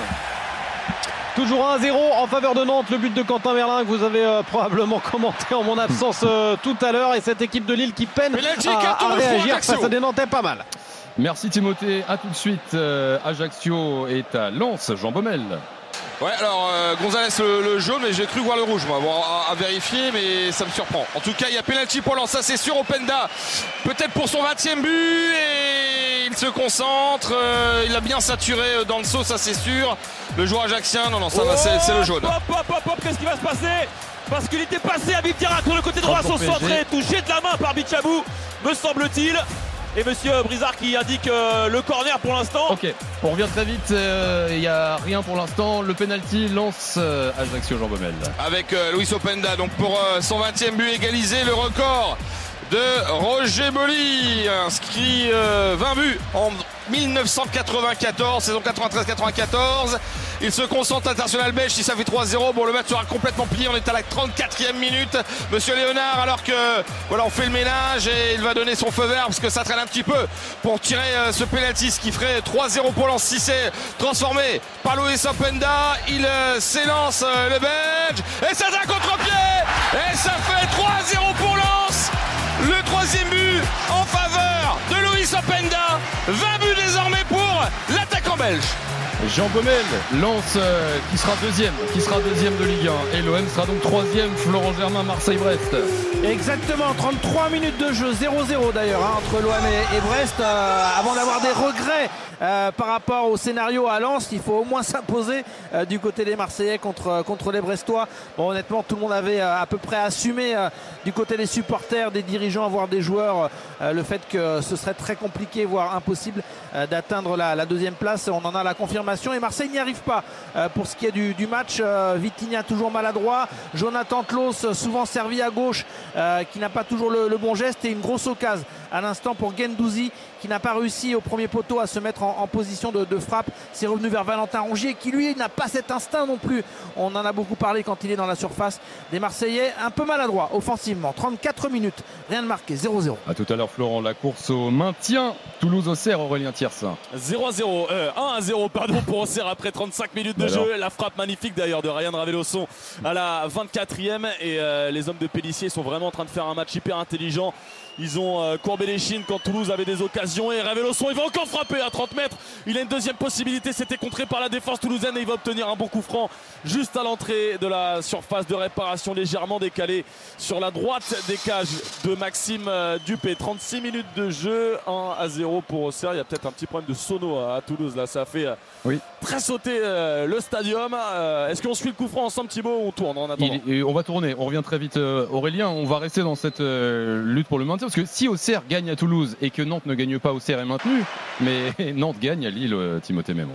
Speaker 8: Toujours un zéro en faveur de Nantes, le but de Quentin Merlin que vous avez euh, probablement commenté en mon absence euh, tout à l'heure, et cette équipe de Lille qui peine à, à réagir face à des Nantais pas mal.
Speaker 4: Merci Timothée, à tout de suite. euh, Ajaccio est à Lens, Jean Baumel.
Speaker 7: Ouais, alors euh, Gonzalez le, le jaune, mais j'ai cru voir le rouge, moi. Bon, à, à vérifier, mais ça me surprend. En tout cas, il y a pénalty pour Lens, ça c'est sûr. Openda, peut-être pour son vingtième but, et il se concentre. Euh, il a bien saturé dans le saut, ça c'est sûr. Le joueur ajaxien, non, non, ça
Speaker 6: oh,
Speaker 7: va, c'est, c'est le jaune.
Speaker 6: Hop, hop, hop, hop, qu'est-ce qui va se passer? Parce qu'il était passé à Bictirac sur le côté droit, son centré, touché de la main par Bichabou, me semble-t-il. Et monsieur Brizard qui indique euh, le corner pour l'instant.
Speaker 4: Ok, on revient très vite, il euh, n'y a rien pour l'instant. Le penalty lance euh, Ajaccio, Jean Baumel.
Speaker 7: Avec euh, Luis Openda, donc pour euh, son vingtième but égalisé, le record de Roger Bolli, inscrit euh, vingt buts en mille neuf cent quatre-vingt-quatorze, saison quatre-vingt-treize quatre-vingt-quatorze. Il se concentre international belge, si ça fait trois zéro, bon le match sera complètement plié, on est à la trente-quatrième minute. Monsieur Léonard, alors que voilà, on fait le ménage et il va donner son feu vert parce que ça traîne un petit peu pour tirer euh, ce penalty, ce qui ferait trois zéro pour Lens si c'est transformé par Luis Openda. Il euh, s'élance euh, le Belge et ça d'un contre-pied et ça fait trois zéro pour Lens. Le troisième but en faveur de Luis Openda. vingt buts désormais pour l'attaquant belge.
Speaker 4: Jean Baumel lance euh, qui sera deuxième, qui sera deuxième de Ligue un. Et l'O M sera donc troisième. Florent Germain, Marseille-Brest.
Speaker 5: Exactement, trente-trois minutes de jeu, zéro zéro d'ailleurs hein, entre l'O M et, et Brest. Euh, avant d'avoir des regrets euh, par rapport au scénario à Lens, il faut au moins s'imposer euh, du côté des Marseillais contre, contre les Brestois. Bon, honnêtement, tout le monde avait euh, à peu près assumé euh, du côté des supporters, des dirigeants, voire des joueurs, euh, le fait que ce serait très compliqué, voire impossible euh, d'atteindre la, la deuxième place. On en a la confirmation. Et Marseille n'y arrive pas euh, pour ce qui est du, du match. euh, Vitinha toujours maladroit, Jonathan Tlos souvent servi à gauche euh, qui n'a pas toujours le, le bon geste, et une grosse occasion à l'instant pour Guendouzi qui n'a pas réussi au premier poteau à se mettre en, en position de, de frappe. C'est revenu vers Valentin Rongier qui lui n'a pas cet instinct non plus. On en a beaucoup parlé quand il est dans la surface. Des Marseillais un peu maladroits offensivement. trente-quatre minutes, rien de marqué, zéro zéro.
Speaker 4: A tout à l'heure Florent, la course au maintien. Toulouse-Auxerre, Aurélien Tiersin.
Speaker 1: zéro à zéro. Euh, un à zéro pardon, pour Auxerre après trente-cinq minutes de
Speaker 4: Alors.
Speaker 1: jeu. La frappe magnifique d'ailleurs de Ryan Raveloson à la vingt-quatrième. Et euh, les hommes de Pélissier sont vraiment en train de faire un match hyper intelligent. Ils ont euh, courbé les chines quand Toulouse avait des occasions. Et Raveloson, il va encore frapper à trente mètres. Il a une deuxième possibilité. C'était contré par la défense toulousaine. Et il va obtenir un bon coup franc juste à l'entrée de la surface de réparation, légèrement décalée sur la droite des cages de Maxime euh, Dupé. trente-six minutes de jeu, un à zéro pour Auxerre. Il y a peut-être un petit problème de sono à, à Toulouse. Là, ça a fait euh,
Speaker 4: oui.
Speaker 1: très sauter euh, le stadium. Euh, Est-ce qu'on suit le coup franc ensemble, Thibaut, ou on tourne en attendant?
Speaker 4: Il, on va tourner. On revient très vite, euh, Aurélien. On va rester dans cette euh, lutte pour le maintien. Parce que si Auxerre gagne à Toulouse et que Nantes ne gagne pas, Auxerre est maintenu. Mais Nantes gagne à Lille, euh, Timothée Mémon.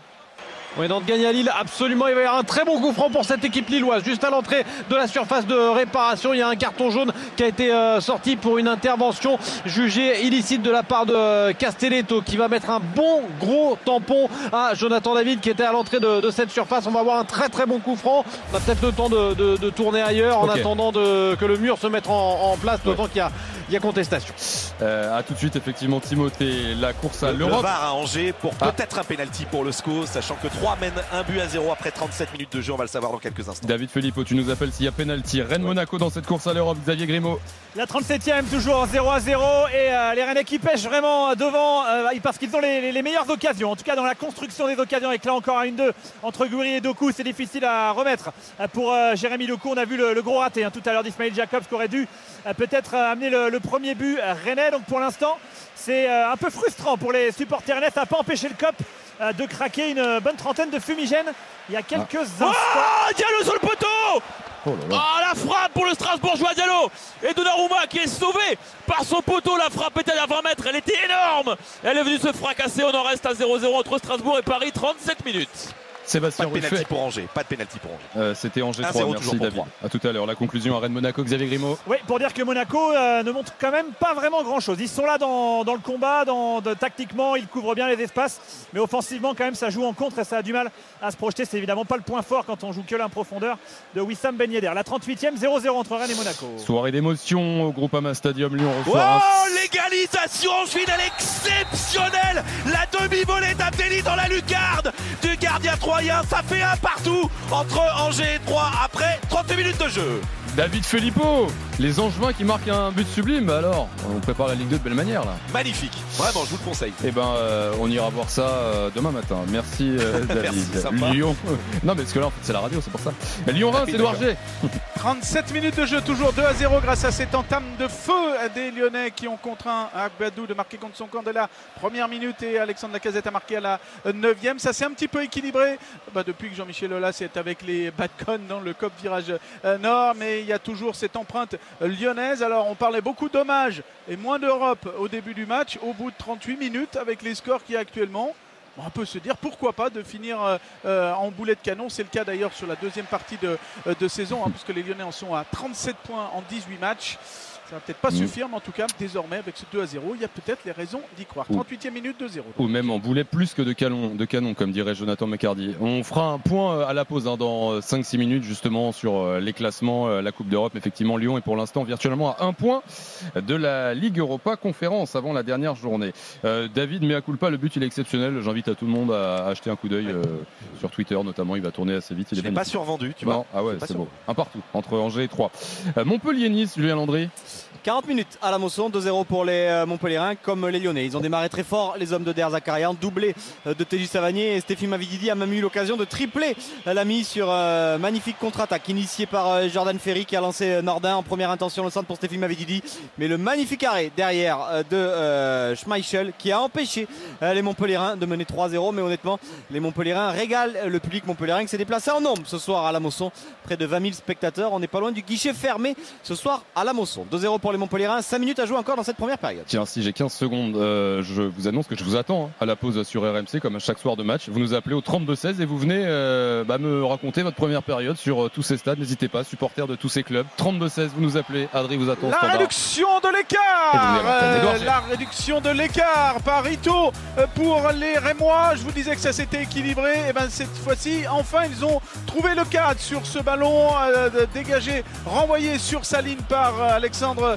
Speaker 8: Oui, Nantes gagne à Lille, absolument. Il va y avoir un très bon coup franc pour cette équipe lilloise. Juste à l'entrée de la surface de réparation, il y a un carton jaune qui a été euh, sorti pour une intervention jugée illicite de la part de Castelletto, qui va mettre un bon gros tampon à Jonathan David qui était à l'entrée de, de cette surface. On va avoir un très très bon coup franc. On a peut-être le temps de, de, de tourner ailleurs en
Speaker 4: okay.
Speaker 8: attendant de, que le mur se mette en, en place, d'autant ouais. qu'il y a, il y a contestation.
Speaker 4: Euh, à tout de suite, effectivement, Timothée. La course à l'Europe.
Speaker 12: Le V A R à Angers pour ah. peut-être un pénalty pour le S C O, sachant que trois mène un but à zéro après trente-sept minutes de jeu. On va le savoir dans quelques instants.
Speaker 4: David Filippo, tu nous appelles s'il y a pénalty. Rennes-Monaco dans cette course à l'Europe. Xavier Grimaud.
Speaker 9: La trente-septième, toujours zéro à zéro. Et euh, les Rennais qui pêchent vraiment devant euh, parce qu'ils ont les, les, les meilleures occasions. En tout cas, dans la construction des occasions. Avec là encore un un deux entre Gouiri et Doku. C'est difficile à remettre pour euh, Jérémy Doku. On a vu le, le gros raté hein, tout à l'heure d'Ismail Jacobs qui aurait dû euh, peut-être euh, amener le, le premier but euh, rennais. Donc pour l'instant, c'est euh, un peu frustrant pour les supporters rennais. Ça n'a pas empêché le C O P euh, de craquer une bonne trentaine de fumigènes il y a quelques ah. instants.
Speaker 6: Oh, Diallo sur le poteau. Oh là là. Ah, la frappe pour le Strasbourgeois Diallo. Et Donnarumma qui est sauvé par son poteau. La frappe était à vingt mètres, elle était énorme. Elle est venue se fracasser. On en reste à zéro zéro entre Strasbourg et Paris, trente-sept minutes.
Speaker 4: Sébastien
Speaker 12: pas de pénalty
Speaker 4: Ruffet.
Speaker 12: pour Angers, pas de pénalty pour Angers.
Speaker 4: Euh, C'était Angers trois, merci David. À tout à l'heure, la conclusion à Rennes-Monaco, Xavier Grimaud.
Speaker 9: Oui, pour dire que Monaco euh, ne montre quand même pas vraiment grand-chose. Ils sont là dans, dans le combat, dans, de, tactiquement, ils couvrent bien les espaces, mais offensivement quand même ça joue en contre et ça a du mal à se projeter. C'est évidemment pas le point fort quand on joue que la profondeur de Wissam Ben Yedder. La trente-huitième, zéro zéro entre Rennes et Monaco.
Speaker 4: Soirée d'émotion au Groupama Stadium, Lyon reçoit.
Speaker 12: Oh, l'égalisation finale exceptionnelle. La demi-volée d'Abdelli dans la lucarne du gardien troyen. Ça fait un partout entre Angers et Troyes après trente minutes de jeu.
Speaker 4: David Filippo, les Angevins qui marquent un but sublime. Bah alors, on prépare la Ligue deux de belle manière là.
Speaker 12: Magnifique, vraiment, je vous le conseille.
Speaker 4: Et ben, euh, on ira voir ça euh, demain matin. Merci euh, David.
Speaker 12: Merci,
Speaker 4: Lyon. non mais parce que là en fait c'est la radio, c'est pour ça. Lyon-Reims, Edouard G.
Speaker 3: trente-sept minutes de jeu, toujours deux à zéro grâce à cette entame de feu des Lyonnais qui ont contraint Agbadou de marquer contre son camp dès la première minute et Alexandre Lacazette a marqué à la neuvième. Ça s'est un petit peu équilibré bah, depuis que Jean-Michel Aulas est avec les Badcon dans le C O P Virage euh, Nord, mais il y a toujours cette empreinte lyonnaise. Alors on parlait beaucoup d'hommages et moins d'Europe au début du match. Au bout de trente-huit minutes avec les scores qu'il y a actuellement, on peut se dire pourquoi pas de finir euh, en boulet de canon. C'est le cas d'ailleurs sur la deuxième partie de, de saison hein, puisque les Lyonnais en sont à trente-sept points en dix-huit matchs. Ça va peut-être pas mmh. suffire, mais en tout cas, désormais, avec ce deux à zéro, il y a peut-être les raisons d'y croire. trente-huitième minute, deux zéro.
Speaker 4: Ou même en boulet plus que de canon, de canon, comme dirait Jonathan McCardy. On fera un point à la pause hein, dans cinq six minutes, justement, sur les classements, la Coupe d'Europe. Effectivement, Lyon est pour l'instant virtuellement à un point de la Ligue Europa Conférence avant la dernière journée. Euh, David, mea culpa, le but, il est exceptionnel. J'invite à tout le monde à acheter un coup d'œil euh, sur Twitter, notamment. Il va tourner assez vite. Il
Speaker 12: Je n'ai pas survendu, tu
Speaker 4: non.
Speaker 12: vois.
Speaker 4: Ah ouais, c'est beau. Un partout, entre Angers et Troyes. Euh, Montpellier-Nice, Julien Landry.
Speaker 10: quarante minutes à la Mosson, deux zéro pour les euh, Montpelliérains comme les Lyonnais. Ils ont démarré très fort, les hommes de Der Zakarian, doublé euh, de Téji Savanier et Stéphane Mavididi a même eu l'occasion de tripler euh, la mise sur euh, magnifique contre-attaque initiée par euh, Jordan Ferry qui a lancé euh, Nordin en première intention le centre pour Stéphane Mavididi. Mais le magnifique arrêt derrière euh, de euh, Schmeichel qui a empêché euh, les Montpelliérains de mener trois zéro. Mais honnêtement, les Montpelliérains régalent le public montpelliérain qui s'est déplacé en nombre ce soir à la Mosson. Près de vingt mille spectateurs. On n'est pas loin du guichet fermé ce soir à la Mosson. deux zéro pour les Montpelliérains. cinq minutes à jouer encore dans cette première période.
Speaker 4: Tiens, si j'ai quinze secondes, euh, je vous annonce que je vous attends hein, à la pause sur R M C comme à chaque soir de match. Vous nous appelez au trente-deux seize et vous venez euh, bah, me raconter votre première période sur euh, tous ces stades. N'hésitez pas, supporters de tous ces clubs. trente-deux seize, vous nous appelez. Adri vous attend.
Speaker 3: La
Speaker 4: standard.
Speaker 3: réduction de l'écart euh, La réduction de l'écart par Ito pour les Rémois. Je vous disais que ça s'était équilibré. Et ben cette fois-ci, enfin, ils ont trouvé le cadre sur ce ballon euh, dégagé, renvoyé sur sa ligne par euh, Alexandre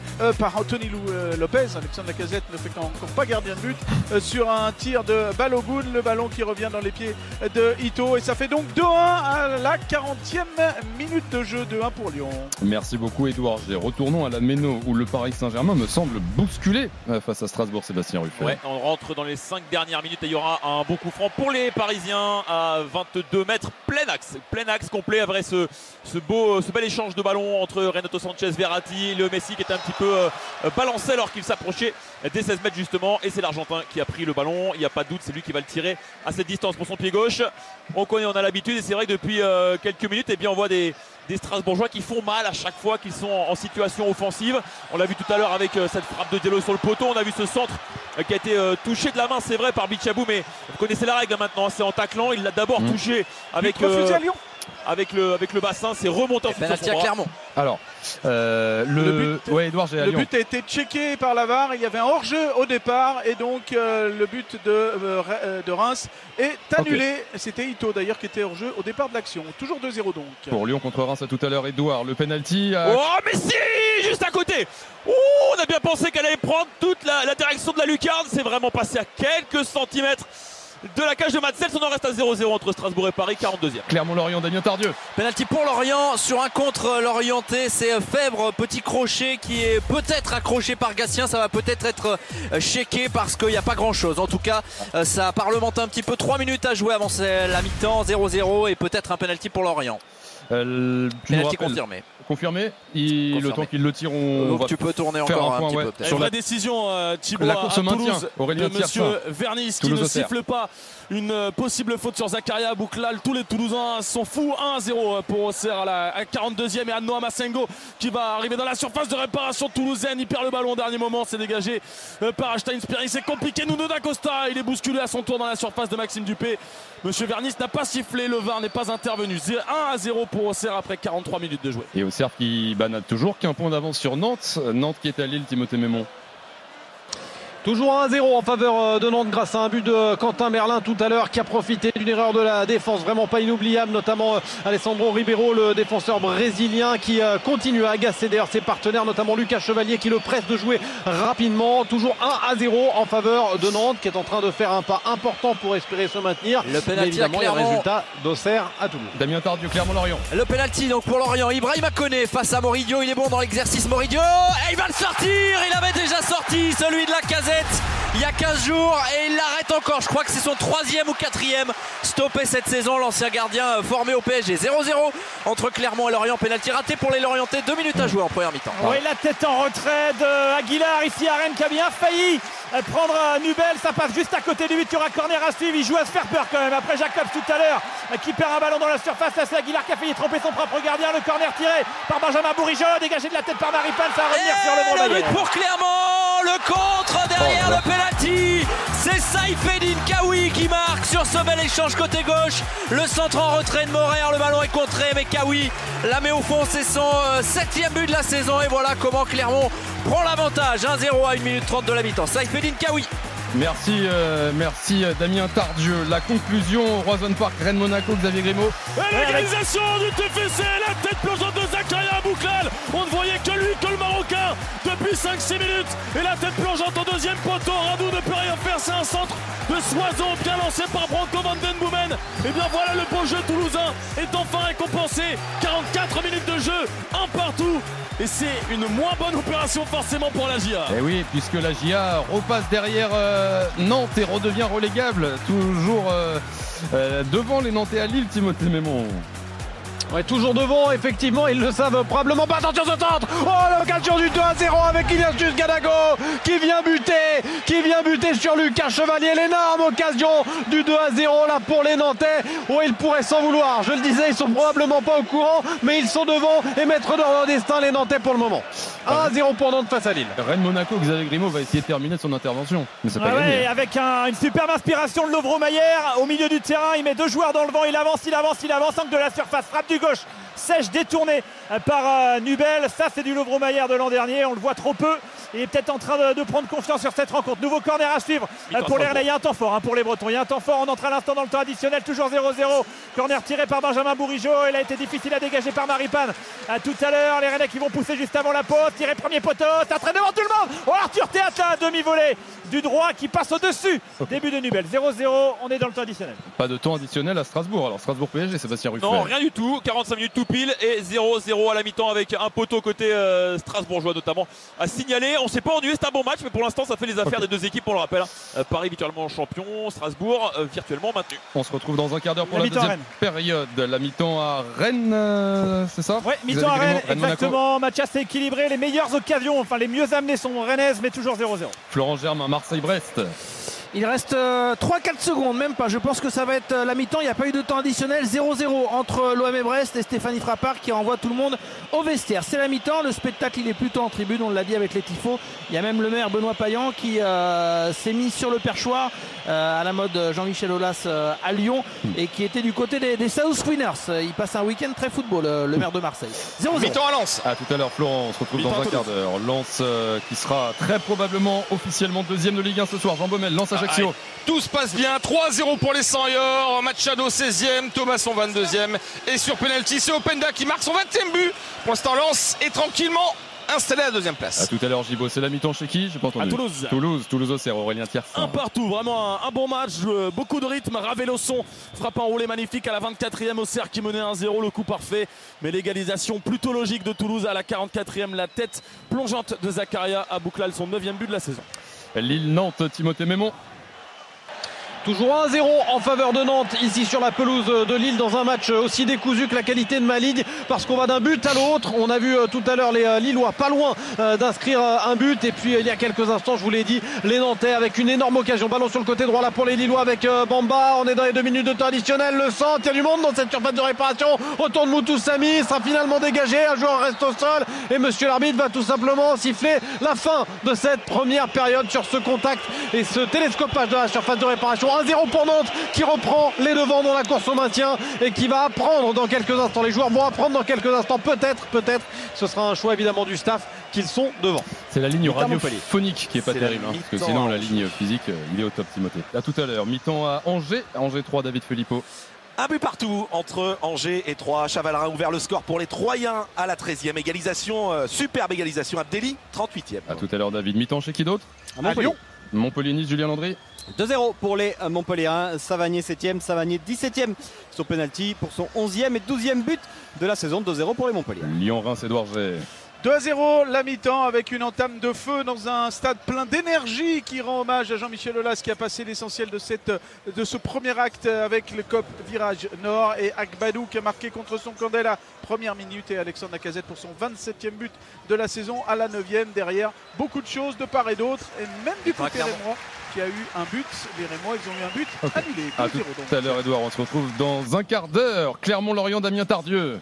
Speaker 3: euh, par Anthony Lou, euh, Lopez. Alexandre Lacazette ne fait encore pas gardien de but euh, sur un tir de Balogun. Le ballon qui revient dans les pieds de Ito. Et ça fait donc deux un à la quarantième minute de jeu. deux un pour Lyon.
Speaker 4: Merci beaucoup Edouard G. Retournons à la Méno où le Paris Saint-Germain me semble bousculé face à Strasbourg. Sébastien Ruffet.
Speaker 6: Ouais, on rentre dans les cinq dernières minutes et il y aura un bon coup franc pour les Parisiens à vingt-deux mètres, plein axe, plein axe complet après ce, ce, beau, ce bel échange de ballon entre Renato Sanchez, Verratti, le Messi qui était un petit peu euh, balancé alors qu'il s'approchait des seize mètres justement, et c'est l'Argentin qui a pris le ballon, il n'y a pas de doute, c'est lui qui va le tirer à cette distance pour son pied gauche. On connaît, on a l'habitude, et c'est vrai que depuis euh, quelques minutes, eh bien, on voit des, des Strasbourgeois qui font mal à chaque fois qu'ils sont en, en situation offensive. On l'a vu tout à l'heure avec euh, cette frappe de Diallo sur le poteau, on a vu ce centre euh, qui a été euh, touché de la main, c'est vrai, par Bichabou, mais vous connaissez la règle maintenant, c'est en taclant, il l'a d'abord mmh. touché avec, euh, avec, le, avec le bassin, c'est remonté en
Speaker 11: penalty à Clermont.
Speaker 4: Alors, euh, le,
Speaker 3: le but,
Speaker 4: ouais, Edouard,
Speaker 3: le but a été checké par la V A R. Il y avait un hors-jeu au départ et donc euh, le but de, euh, de Reims est annulé. Okay. C'était Ito d'ailleurs qui était hors-jeu au départ de l'action. Toujours deux zéro donc.
Speaker 4: Pour Lyon contre Reims à tout à l'heure, Edouard. Le penalty. À...
Speaker 6: Oh, mais si, juste à côté. Oh, on a bien pensé qu'elle allait prendre toute la, la direction de la lucarne. C'est vraiment passé à quelques centimètres de la cage de Madsels. On en reste à zéro zéro entre Strasbourg et Paris, quarante-deuxième.
Speaker 4: Clermont-Lorient, Damien Tardieu.
Speaker 11: Penalty pour Lorient sur un contre Lorientais. C'est Fèvre, petit crochet qui est peut-être accroché par Gatien. Ça va peut-être être checké parce qu'il n'y a pas grand-chose. En tout cas, ça parlemente un petit peu. trois minutes à jouer avant la mi-temps, zéro zéro, et peut-être un penalty pour Lorient.
Speaker 4: Euh,
Speaker 11: penalty confirmé.
Speaker 4: Confirmé, il, le temps qu'il le tire, on, on va
Speaker 11: tu peux tourner
Speaker 4: faire
Speaker 11: encore
Speaker 4: un,
Speaker 11: un,
Speaker 4: point,
Speaker 11: petit
Speaker 4: ouais,
Speaker 11: peu
Speaker 1: sur la décision euh, Thibaut
Speaker 4: la course
Speaker 1: à
Speaker 4: maintien,
Speaker 1: Toulouse
Speaker 4: Aurélien
Speaker 1: de monsieur Vernis qui ne siffle pas une euh, possible faute sur Zakaria Bouklal. Tous les Toulousains sont fous. Un zéro pour Auxerre à la à quarante-deuxième, et Annoa Massengo qui va arriver dans la surface de réparation toulousaine. Il perd le ballon au dernier moment, c'est dégagé euh, par Einstein Spiri. C'est compliqué. Nuno D'Acosta, il est bousculé à son tour dans la surface de Maxime Dupé. Monsieur Vernis n'a pas sifflé, le V A R n'est pas intervenu. un à zéro pour Auxerre après quarante-trois minutes de jouer.
Speaker 4: Et Auxerre qui bah, n'a toujours qu'un point d'avance sur Nantes. Nantes qui est à Lille, Timothée Mémon.
Speaker 8: Toujours un zéro en faveur de Nantes grâce à un but de Quentin Merlin tout à l'heure qui a profité d'une erreur de la défense vraiment pas inoubliable, notamment Alessandro Ribeiro, le défenseur brésilien, qui continue à agacer d'ailleurs ses partenaires, notamment Lucas Chevalier qui le presse de jouer rapidement. Toujours un à zéro en faveur de Nantes qui est en train de faire un pas important pour espérer se maintenir.
Speaker 11: Le penalty à Clermont.
Speaker 8: Le résultat d'Auxerre à Toulouse.
Speaker 4: Damien Tardieu, Clermont-Lorient.
Speaker 11: Le penalty donc pour Lorient. Ibrahima Koné face à Moridio. Il est bon dans l'exercice, Moridio. Et il va le sortir. Il avait déjà sorti celui de la Casette il y a quinze jours et il l'arrête encore. Je crois que c'est son troisième ou quatrième stoppé cette saison. L'ancien gardien formé au P S G. zéro zéro entre Clermont et Lorient. Penalty raté pour les Lorientais. Deux minutes à jouer en première mi-temps.
Speaker 9: Oui, la tête en retrait de Aguilar ici à Rennes qui a bien failli prendre Nubel. Ça passe juste à côté du huit. Il y aura corner à suivre. Il joue à se faire peur quand même. Après Jacobs tout à l'heure qui perd un ballon dans la surface. Là, c'est Aguilar qui a failli tromper son propre gardien. Le corner tiré par Benjamin Bourigeau, dégagé de la tête par Maripane. Ça va revenir
Speaker 11: et
Speaker 9: sur le
Speaker 11: le
Speaker 9: Bretagne.
Speaker 11: but pour Clermont. Le contre derrière oh, le penalty. C'est Saïfedine Kawi qui marque sur ce bel échange côté gauche. Le centre en retrait de Morer. Le ballon est contré, mais Kawi la met au fond. C'est son euh, septième but de la saison. Et voilà comment Clermont prend l'avantage. un zéro à une minute trente de la mi-temps. Saïfedine Kawi.
Speaker 4: Merci, euh, merci Damien Tardieu. La conclusion, Roison Park, Rennes Monaco, Xavier Grimaud.
Speaker 1: L'égalisation du T F C, la tête plongeante de Zakaria Bouklal. On ne voyait que lui, que le Marocain depuis cinq six minutes. Et la tête plongeante au deuxième poteau. Radou ne peut rien faire, c'est un centre de Soiseau bien lancé par Branco Van Den Boomen. Et bien voilà, le beau jeu toulousain est enfin récompensé. quarante-quatre minutes de jeu, un partout. Et c'est une moins bonne opération forcément pour la J A.
Speaker 4: Et oui, puisque la J A repasse derrière euh, Nantes et redevient relégable. Toujours euh, euh, devant les Nantais à Lille, Timothée Mémon.
Speaker 8: Ouais, toujours devant, effectivement, ils le savent probablement pas. Attention, ce centre. Oh, l'occasion du deux à zéro avec Ignatius Gadago qui vient buter, qui vient buter sur Lucas Chevalier. L'énorme occasion du deux à zéro là pour les Nantais. Oh, ils pourraient s'en vouloir. Je le disais, ils sont probablement pas au courant, mais ils sont devant et maîtres de leur destin, les Nantais pour le moment. un à zéro pour Nantes face à Lille.
Speaker 4: Rennes Monaco, Xavier Grimaud va essayer de terminer son intervention. Mais c'est pas
Speaker 9: ah
Speaker 4: gagné.
Speaker 9: Ouais, avec un, une superbe inspiration de Lovro Maillère au milieu du terrain. Il met deux joueurs dans le vent. Il avance, il avance, il avance. Angle de la surface, frappe du gauche sèche détournée par Nubel. Ça, c'est du Lovro-Maillard de l'an dernier. On le voit trop peu. Il est peut-être en train de, de prendre confiance sur cette rencontre. Nouveau corner à suivre pour les Rennais. Il y a un temps fort hein, pour les Bretons. Il y a un temps fort. On entre à l'instant dans le temps additionnel. Toujours zéro zéro. Corner tiré par Benjamin Bourigeaud. Il a été difficile à dégager par Maripane. À tout à l'heure, les Rennais qui vont pousser juste avant la pause. Tiré premier poteau. Ça traîne devant tout le monde. Oh, Arthur Théatin, un demi-volée du droit qui passe au-dessus. Okay. Début de Nubel. zéro zéro. On est dans le temps additionnel.
Speaker 4: Pas de temps additionnel à Strasbourg. Alors Strasbourg P S G, Sébastien Ruffel.
Speaker 6: Non, rien du tout. quarante-cinq minutes tout pile et zéro zéro à la mi-temps avec un poteau côté euh, strasbourgeois notamment à signaler. On s'est pas ennuyé. C'est un bon match, mais pour l'instant, ça fait les affaires okay. des deux équipes. On le rappelle. Euh, Paris virtuellement champion, Strasbourg euh, virtuellement maintenu.
Speaker 4: On se retrouve dans un quart d'heure pour la, la deuxième période. La mi-temps à Rennes, euh, c'est ça?
Speaker 9: Oui, mi-temps à Rennes, Rennes exactement. Match assez équilibré. Les meilleures occasions, enfin les mieux amenées sont rennaises, mais toujours zéro zéro.
Speaker 4: Florent Germain, Marseille-Brest.
Speaker 5: Il reste euh, trois quatre secondes, même pas. Je pense que ça va être euh, la mi-temps. Il n'y a pas eu de temps additionnel. zéro zéro entre l'O M et Brest et Stéphanie Frappard qui renvoie tout le monde au vestiaire. C'est la mi-temps. Le spectacle, il est plutôt en tribune. On l'a dit avec les tifos. Il y a même le maire Benoît Payan qui euh, s'est mis sur le perchoir euh, à la mode Jean-Michel Aulas euh, à Lyon et qui était du côté des, des South Winners. Il passe un week-end très football, euh, le maire de Marseille. zéro zéro.
Speaker 7: Mi-temps à Lens.
Speaker 4: À tout à l'heure, Florent. On se retrouve mi-temps dans un quart d'heure. Lens euh, qui sera très probablement officiellement deuxième de Ligue un ce soir. Jean Baumel, Lens Ajaccio.
Speaker 7: Ah, tout se passe bien, trois zéro pour les Sanyors, Machado seizième, Thomasson vingt-deuxième et sur penalty c'est Openda qui marque son vingtième but. Pour l'instant Lens est tranquillement installé à la deuxième place.
Speaker 4: À tout à l'heure Gibo, c'est la mi-temps chez qui? J'ai pas entendu.
Speaker 1: À Toulouse.
Speaker 4: Toulouse, Toulouse c'est Aurélien Tiersin.
Speaker 1: Un partout, vraiment un, un bon match, euh, beaucoup de rythme. Ravelosson frappe un roulé magnifique à la vingt-quatrième, Auxerre qui menait un zéro, le coup parfait. Mais l'égalisation plutôt logique de Toulouse à la quarante-quatrième, la tête plongeante de Zakaria à Bouclal, son neuvième but de la saison.
Speaker 4: Lille-Nantes, Timothée Mémon.
Speaker 8: Toujours un zéro en faveur de Nantes ici sur la pelouse de Lille dans un match aussi décousu que la qualité de ma ligue parce qu'on va d'un but à l'autre. On a vu tout à l'heure les Lillois pas loin d'inscrire un but et puis il y a quelques instants je vous l'ai dit les Nantais avec une énorme occasion. Ballon sur le côté droit là pour les Lillois avec Bamba. On est dans les deux minutes de temps additionnel. Le centre, il y a du monde dans cette surface de réparation. Retourne Moutou Samy, sera finalement dégagé. Un joueur reste au sol et monsieur l'arbitre va tout simplement siffler la fin de cette première période sur ce contact et ce télescopage de la surface de réparation. un zéro pour Nantes qui reprend les devants dans la course au maintien et qui va apprendre dans quelques instants. Les joueurs vont apprendre dans quelques instants. Peut-être, peut-être, ce sera un choix évidemment du staff qu'ils sont devant.
Speaker 4: C'est la ligne radiophonique qui est pas c'est terrible, hein, parce que sinon la ligne physique, il est au top Timothée. À tout à l'heure, mi-temps à Angers, Angers trois, David Filippo.
Speaker 12: Un but partout entre Angers et Troyes. Chavalrin a ouvert le score pour les Troyens à la treizième. Égalisation, euh, superbe égalisation. Abdelli, trente-huitième.
Speaker 4: À tout à l'heure, David. Mi-temps chez qui d'autre?
Speaker 10: À Montpellier.
Speaker 4: Montpellier-Nice, Julien Landry.
Speaker 10: deux zéro pour les Montpelliérains. Savanier septième, Savanier dix-septième. Son penalty pour son onzième et douzième but de la saison. deux zéro pour les Montpellier.
Speaker 4: Lyon-Reims, Édouard G.
Speaker 3: deux à zéro la mi-temps avec une entame de feu dans un stade plein d'énergie qui rend hommage à Jean-Michel Aulas qui a passé l'essentiel de, cette, de ce premier acte avec le C O P Virage Nord et Agbadou qui a marqué contre son camp dès la première minute et Alexandre Lacazette pour son vingt-septième but de la saison à la neuvième. Derrière beaucoup de choses de part et d'autre et même du côté rémois qui a eu un but. Les Rémois ils ont eu un but okay. annulé.
Speaker 4: À tout donc. à l'heure Edouard, on se retrouve dans un quart d'heure. Clermont-Lorient, Damien Tardieu.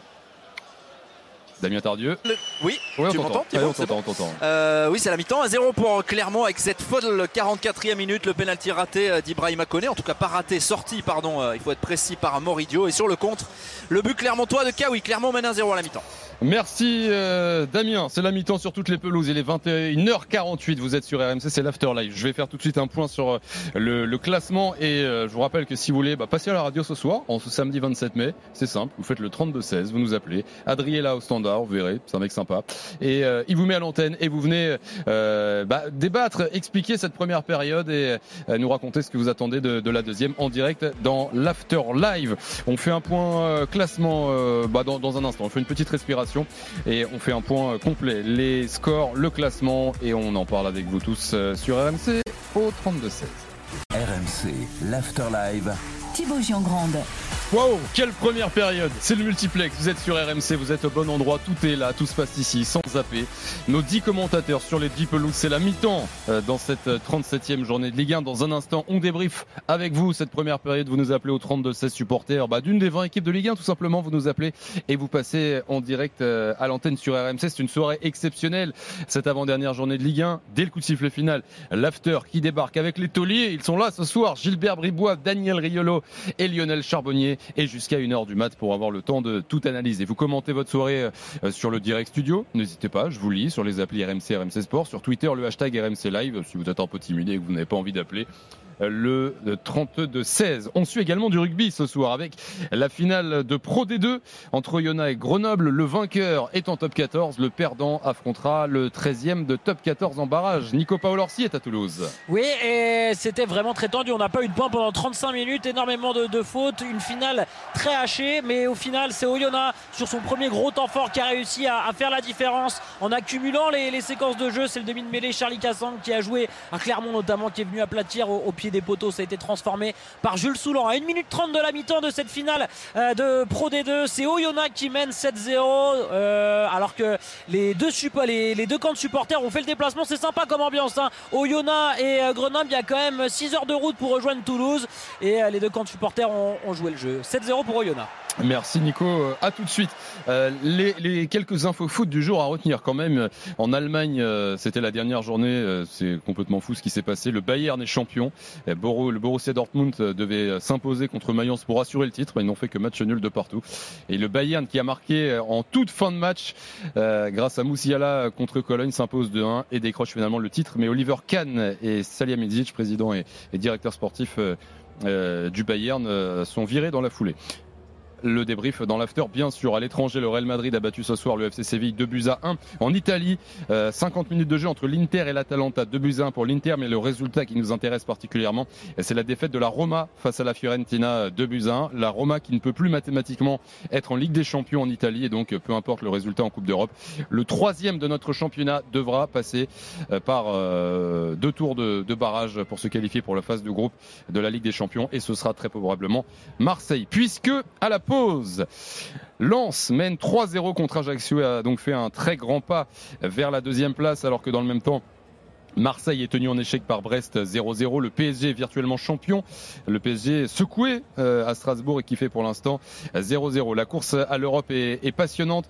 Speaker 4: Damien Tardieu.
Speaker 11: Le... Oui,
Speaker 4: oui,
Speaker 11: tu m'entends
Speaker 4: ah, on t'entend, on t'entend.
Speaker 11: Euh, oui, c'est la mi-temps. un zéro pour Clermont avec cette folle quarante-quatrième minute. Le pénalty raté d'Ibrahima Koné. En tout cas, pas raté, sorti, pardon. Euh, il faut être précis par Moridio. Et sur le contre, le but clermontois de Kawi. Clermont mène un zéro à la mi-temps.
Speaker 4: Merci euh, Damien, c'est la mi-temps sur toutes les pelouses, il est vingt et une heures quarante-huit, vous êtes sur R M C, c'est l'Afterlife. Je vais faire tout de suite un point sur le, le classement et euh, je vous rappelle que si vous voulez bah, passer à la radio ce soir, en ce samedi vingt-sept mai, c'est simple, vous faites le trente-deux seize, vous nous appelez, Adriella au standard, vous verrez, c'est un mec sympa, et euh, il vous met à l'antenne et vous venez euh, bah, débattre, expliquer cette première période et euh, nous raconter ce que vous attendez de, de la deuxième en direct dans l'Afterlive. On fait un point euh, classement euh, bah, dans, dans un instant, on fait une petite respiration et on fait un point complet, les scores, le classement et on en parle avec vous tous sur R M C au trente-deux seize.
Speaker 2: R M C, l'Afterlive.
Speaker 14: Thibaut Giangrande.
Speaker 4: Wow, quelle première période. C'est le multiplex, vous êtes sur R M C, vous êtes au bon endroit, tout est là, tout se passe ici, sans zapper. Nos dix commentateurs sur les dix pelouses, c'est la mi-temps euh, dans cette trente-septième journée de Ligue un. Dans un instant, on débrief avec vous cette première période. Vous nous appelez au trente-deux seize supporters bah, d'une des vingt équipes de Ligue un, tout simplement. Vous nous appelez et vous passez en direct euh, à l'antenne sur R M C. C'est une soirée exceptionnelle, cette avant-dernière journée de Ligue un. Dès le coup de sifflet final, l'after qui débarque avec les tauliers. Ils sont là ce soir, Gilbert Bribois, Daniel Riolo et Lionel Charbonnier. journée et jusqu'à une heure du mat pour avoir le temps de tout analyser. Vous commentez votre soirée sur le Direct Studio, n'hésitez pas, je vous lis sur les applis R M C, R M C Sport, sur Twitter le hashtag R M C Live si vous êtes un peu timide et que vous n'avez pas envie d'appeler. Le trente-deux seize. On suit également du rugby ce soir avec la finale de Pro D deux entre Oyonnax et Grenoble. Le vainqueur est en top quatorze. Le perdant affrontera le treizième de top quatorze en barrage. Nico Paolorsi est à Toulouse.
Speaker 13: Oui, et c'était vraiment très tendu. On n'a pas eu de points pendant trente-cinq minutes. Énormément de, de fautes. Une finale très hachée. Mais au final, c'est Oyonnax sur son premier gros temps fort qui a réussi à, à faire la différence en accumulant les, les séquences de jeu. C'est le demi de mêlée Charlie Cassandre qui a joué à Clermont notamment, qui est venu aplatir au, au pied des poteaux. Ça a été transformé par Jules Soulan à une minute trente de la mi-temps de cette finale euh, de Pro D deux. C'est Oyonnax qui mène sept zéro euh, alors que les deux, les, les deux camps de supporters ont fait le déplacement. C'est sympa comme ambiance, hein. Oyonnax et euh, Grenoble, il y a quand même six heures de route pour rejoindre Toulouse et euh, les deux camps de supporters ont, ont joué le jeu. sept zéro pour Oyonnax.
Speaker 4: Merci Nico, à tout de suite. Euh, les, les quelques infos foot du jour à retenir quand même. En Allemagne, euh, c'était la dernière journée, euh, c'est complètement fou ce qui s'est passé. Le Bayern est champion. Le Borussia Dortmund devait s'imposer contre Mayence pour assurer le titre, mais ils n'ont fait que match nul de partout. Et le Bayern qui a marqué en toute fin de match, euh, grâce à Musiala contre Cologne, s'impose deux un et décroche finalement le titre. Mais Oliver Kahn et Salihamidzic, président et, et directeur sportif euh, euh, du Bayern, euh, sont virés dans la foulée. Le débrief dans l'after, bien sûr. À l'étranger, le Real Madrid a battu ce soir le F C Séville deux buts à un. En Italie, euh, cinquante minutes de jeu entre l'Inter et l'Atalanta, deux buts à un pour l'Inter, mais le résultat qui nous intéresse particulièrement, c'est la défaite de la Roma face à la Fiorentina, deux buts à un. La Roma qui ne peut plus mathématiquement être en Ligue des Champions en Italie, et donc peu importe le résultat en Coupe d'Europe, le troisième de notre championnat devra passer par euh, deux tours de, de barrage pour se qualifier pour la phase de groupe de la Ligue des Champions, et ce sera très probablement Marseille, puisque à la pause, Lens mène trois zéro contre Ajaccio et a donc fait un très grand pas vers la deuxième place, alors que dans le même temps Marseille est tenu en échec par Brest zéro zéro. Le P S G est virtuellement champion. Le P S G secoué euh, à Strasbourg et qui fait pour l'instant zéro zéro. La course à l'Europe est, est passionnante.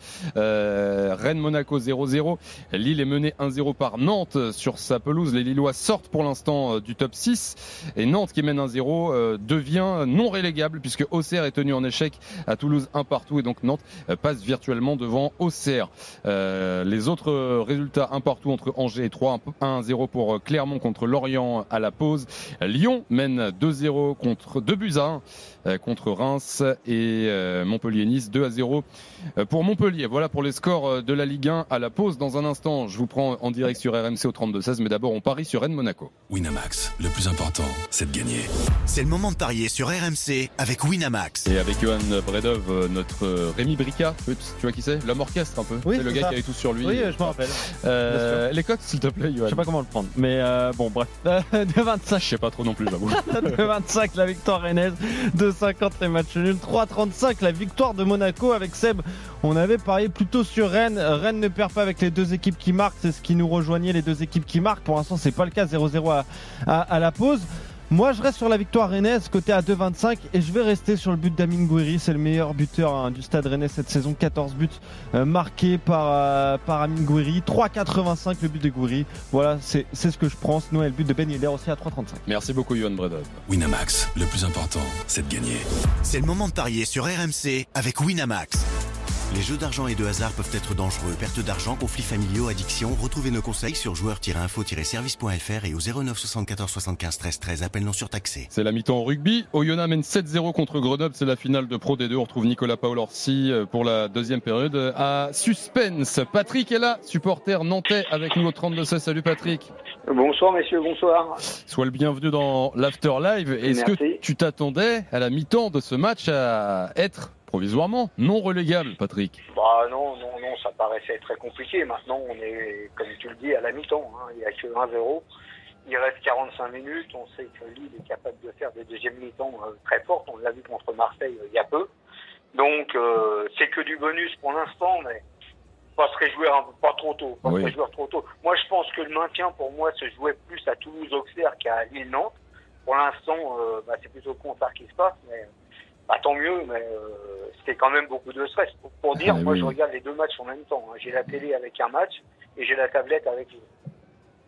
Speaker 4: Euh, Rennes-Monaco zéro zéro. Lille est menée un zéro par Nantes sur sa pelouse. Les Lillois sortent pour l'instant euh, du top six. Et Nantes qui mène un zéro euh, devient non relégable puisque Auxerre est tenu en échec à Toulouse un partout. Et donc Nantes euh, passe virtuellement devant Auxerre. Euh, les autres euh, résultats un partout entre Angers et Troyes, un zéro pour Clermont contre Lorient à la pause. Lyon mène deux zéro contre deux buts à un contre Reims et Montpellier-Nice deux à zéro pour Montpellier. Voilà pour les scores de la Ligue un à la pause. Dans un instant, je vous prends en direct sur R M C au trente-deux seize, mais d'abord on parie sur Rennes-Monaco.
Speaker 14: Winamax, le plus important, c'est de gagner. C'est le moment de parier sur R M C avec Winamax.
Speaker 4: Et avec Johan Bredov, notre Rémi Brica, tu vois qui c'est? L'homme orchestre un peu.
Speaker 8: Oui,
Speaker 4: c'est le gars
Speaker 8: ça.
Speaker 4: qui avait tout sur lui.
Speaker 8: Oui, je m'en rappelle.
Speaker 4: Euh, les cotes s'il te plaît, Johan.
Speaker 8: Je sais pas comment le prendre, mais euh, bon bref. deux vingt-cinq.
Speaker 4: Je sais pas trop non plus, j'avoue.
Speaker 8: deux vingt-cinq la victoire rennaise, deux cinquante les matchs nuls, trois trente-cinq la victoire de Monaco. Avec Seb, on avait parié plutôt sur Rennes. Rennes ne perd pas avec les deux équipes qui marquent, c'est ce qui nous rejoignait, les deux équipes qui marquent. Pour l'instant, c'est pas le cas, zéro zéro à, à, à la pause. Moi, je reste sur la victoire rennaise, côté à deux vingt-cinq, et je vais rester sur le but d'Amine Gouiri. C'est le meilleur buteur hein, du Stade Rennais cette saison. quatorze buts euh, marqués par, euh, par Amine Gouiri. trois quatre-vingt-cinq le but de Gouiri. Voilà, c'est, c'est ce que je prends. Sinon, il y a le but de Ben Yedder aussi à trois trente-cinq.
Speaker 4: Merci beaucoup, Johan Bredov.
Speaker 14: Winamax, le plus important, c'est de gagner. C'est le moment de parier sur R M C avec Winamax. Les jeux d'argent et de hasard peuvent être dangereux. Perte d'argent, conflits familiaux, addiction. Retrouvez nos conseils sur joueurs tiret info tiret service point f r et au zéro neuf soixante-quatorze soixante-quinze treize treize. Appel non surtaxé.
Speaker 4: C'est la mi-temps au rugby. Oyonnax mène sept zéro contre Grenoble. C'est la finale de Pro D deux. On retrouve Nicolas Paolorsi pour la deuxième période à suspense. Patrick est là, supporter nantais avec nous au trente-deux seize. Salut Patrick.
Speaker 15: Bonsoir messieurs, bonsoir.
Speaker 4: Sois le bienvenu dans l'After Live. Est-ce
Speaker 15: Merci.
Speaker 4: que tu t'attendais à la mi-temps de ce match à être provisoirement non relégable, Patrick?
Speaker 15: Bah non, non, non, ça paraissait très compliqué. Maintenant, on est, comme tu le dis, à la mi-temps. Hein. Il n'y a que un zéro. Il reste quarante-cinq minutes. On sait que Lille est capable de faire des deuxièmes mi-temps euh, très fortes. On l'a vu contre Marseille euh, il y a peu. Donc, euh, c'est que du bonus pour l'instant, mais pas se réjouir un peu, pas trop tôt. Pas
Speaker 4: oui.
Speaker 15: se réjouir trop tôt. Moi, je pense que le maintien, pour moi, se jouait plus à Toulouse-Auxerre qu'à Lille-Nantes. Pour l'instant, euh, bah, c'est plutôt le contraire qui se passe, mais bah, tant mieux, mais euh, c'était quand même beaucoup de stress. Pour, pour dire, ah, moi, oui. je regarde les deux matchs en même temps. Hein. J'ai la télé avec un match et j'ai la tablette avec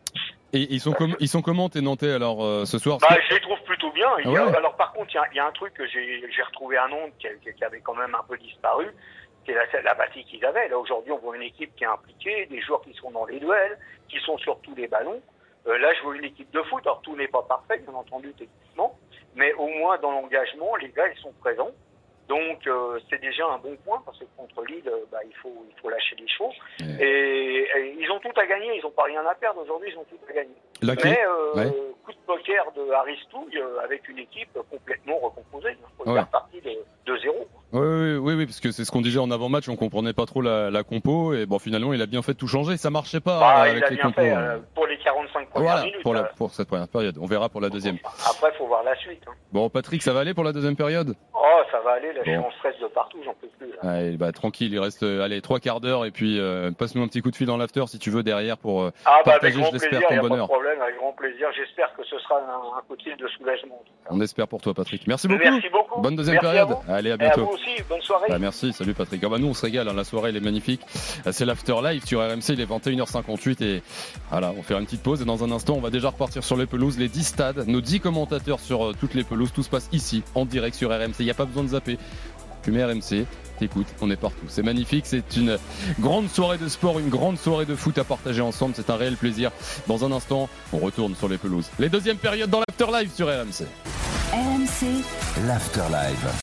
Speaker 4: Et ils sont, com- ils sont comment tes Nantais alors euh, ce soir?
Speaker 15: Bah, je les trouve plutôt bien. Il y a,
Speaker 4: Ah ouais.
Speaker 15: alors par contre, il y a, il y a un truc que j'ai, j'ai retrouvé un nom qui, qui avait quand même un peu disparu, c'est la, la batterie qu'ils avaient. Là aujourd'hui, on voit une équipe qui est impliquée, des joueurs qui sont dans les duels, qui sont sur tous les ballons. Euh, là, je vois une équipe de foot. Alors tout n'est pas parfait, bien entendu, techniquement, mais au moins dans l'engagement, les gars, ils sont présents. Donc euh, c'est déjà un bon point parce que contre Lille, euh, bah, il faut il faut lâcher les chevaux.
Speaker 4: Ouais.
Speaker 15: Et, et ils ont tout à gagner, ils n'ont pas rien à perdre aujourd'hui, ils ont tout à gagner.
Speaker 4: La clé-
Speaker 15: Mais euh,
Speaker 4: ouais.
Speaker 15: coup de poker de Aristouille euh, avec une équipe complètement recomposée. Il faut
Speaker 4: Ouais.
Speaker 15: faire partie de, de zéro.
Speaker 4: Oui, oui, oui, oui, parce que c'est ce qu'on disait en avant-match, on comprenait pas trop la, la compo et bon finalement il a bien fait de tout changer, ça marchait pas
Speaker 15: Bah,
Speaker 4: avec
Speaker 15: il a
Speaker 4: les
Speaker 15: bien
Speaker 4: compos.
Speaker 15: fait euh, pour les quarante-cinq premières
Speaker 4: Voilà,
Speaker 15: minutes.
Speaker 4: pour, la,
Speaker 15: euh.
Speaker 4: pour cette première période. On verra pour la deuxième.
Speaker 15: Après, il faut voir la suite. Hein.
Speaker 4: Bon, Patrick, ça va aller pour la deuxième période?
Speaker 15: Oh, ça va aller, là, je suis
Speaker 4: Bon.
Speaker 15: en stress de partout, j'en peux plus. Là.
Speaker 4: Allez, bah, tranquille, il reste euh, allez, trois quarts d'heure et puis euh, passe-nous un petit coup de fil dans l'after si tu veux derrière pour euh,
Speaker 15: Ah, bah, avec
Speaker 4: partager,
Speaker 15: grand
Speaker 4: je l'espère,
Speaker 15: plaisir, il n'y
Speaker 4: ton
Speaker 15: a pas de
Speaker 4: bonheur.
Speaker 15: problème, avec grand plaisir. J'espère que ce sera un, un coup de fil de soulagement.
Speaker 4: On espère pour toi, Patrick. Merci beaucoup.
Speaker 15: Merci beaucoup.
Speaker 4: Bonne deuxième
Speaker 15: Merci
Speaker 4: période.
Speaker 15: à vous.
Speaker 4: Allez, à
Speaker 15: Et
Speaker 4: bientôt.
Speaker 15: à vous aussi, bonne soirée.
Speaker 4: Bah, merci, salut Patrick. Ah bah nous on se régale, hein, la soirée elle est magnifique. C'est l'after live sur R M C, il est vingt et une heures cinquante-huit et voilà, on va faire une petite pause et dans un instant on va déjà repartir sur les pelouses, les dix stades, nos dix commentateurs sur euh, toutes les pelouses, tout se passe ici, en direct sur R M C, il n'y a pas besoin de zapper. Tu mets R M C, t'écoutes, on est partout. C'est magnifique, c'est une grande soirée de sport, une grande soirée de foot à partager ensemble, c'est un réel plaisir. Dans un instant, on retourne sur les pelouses. Les deuxièmes périodes dans l'after live sur R M C.
Speaker 2: R M C, l'After Live.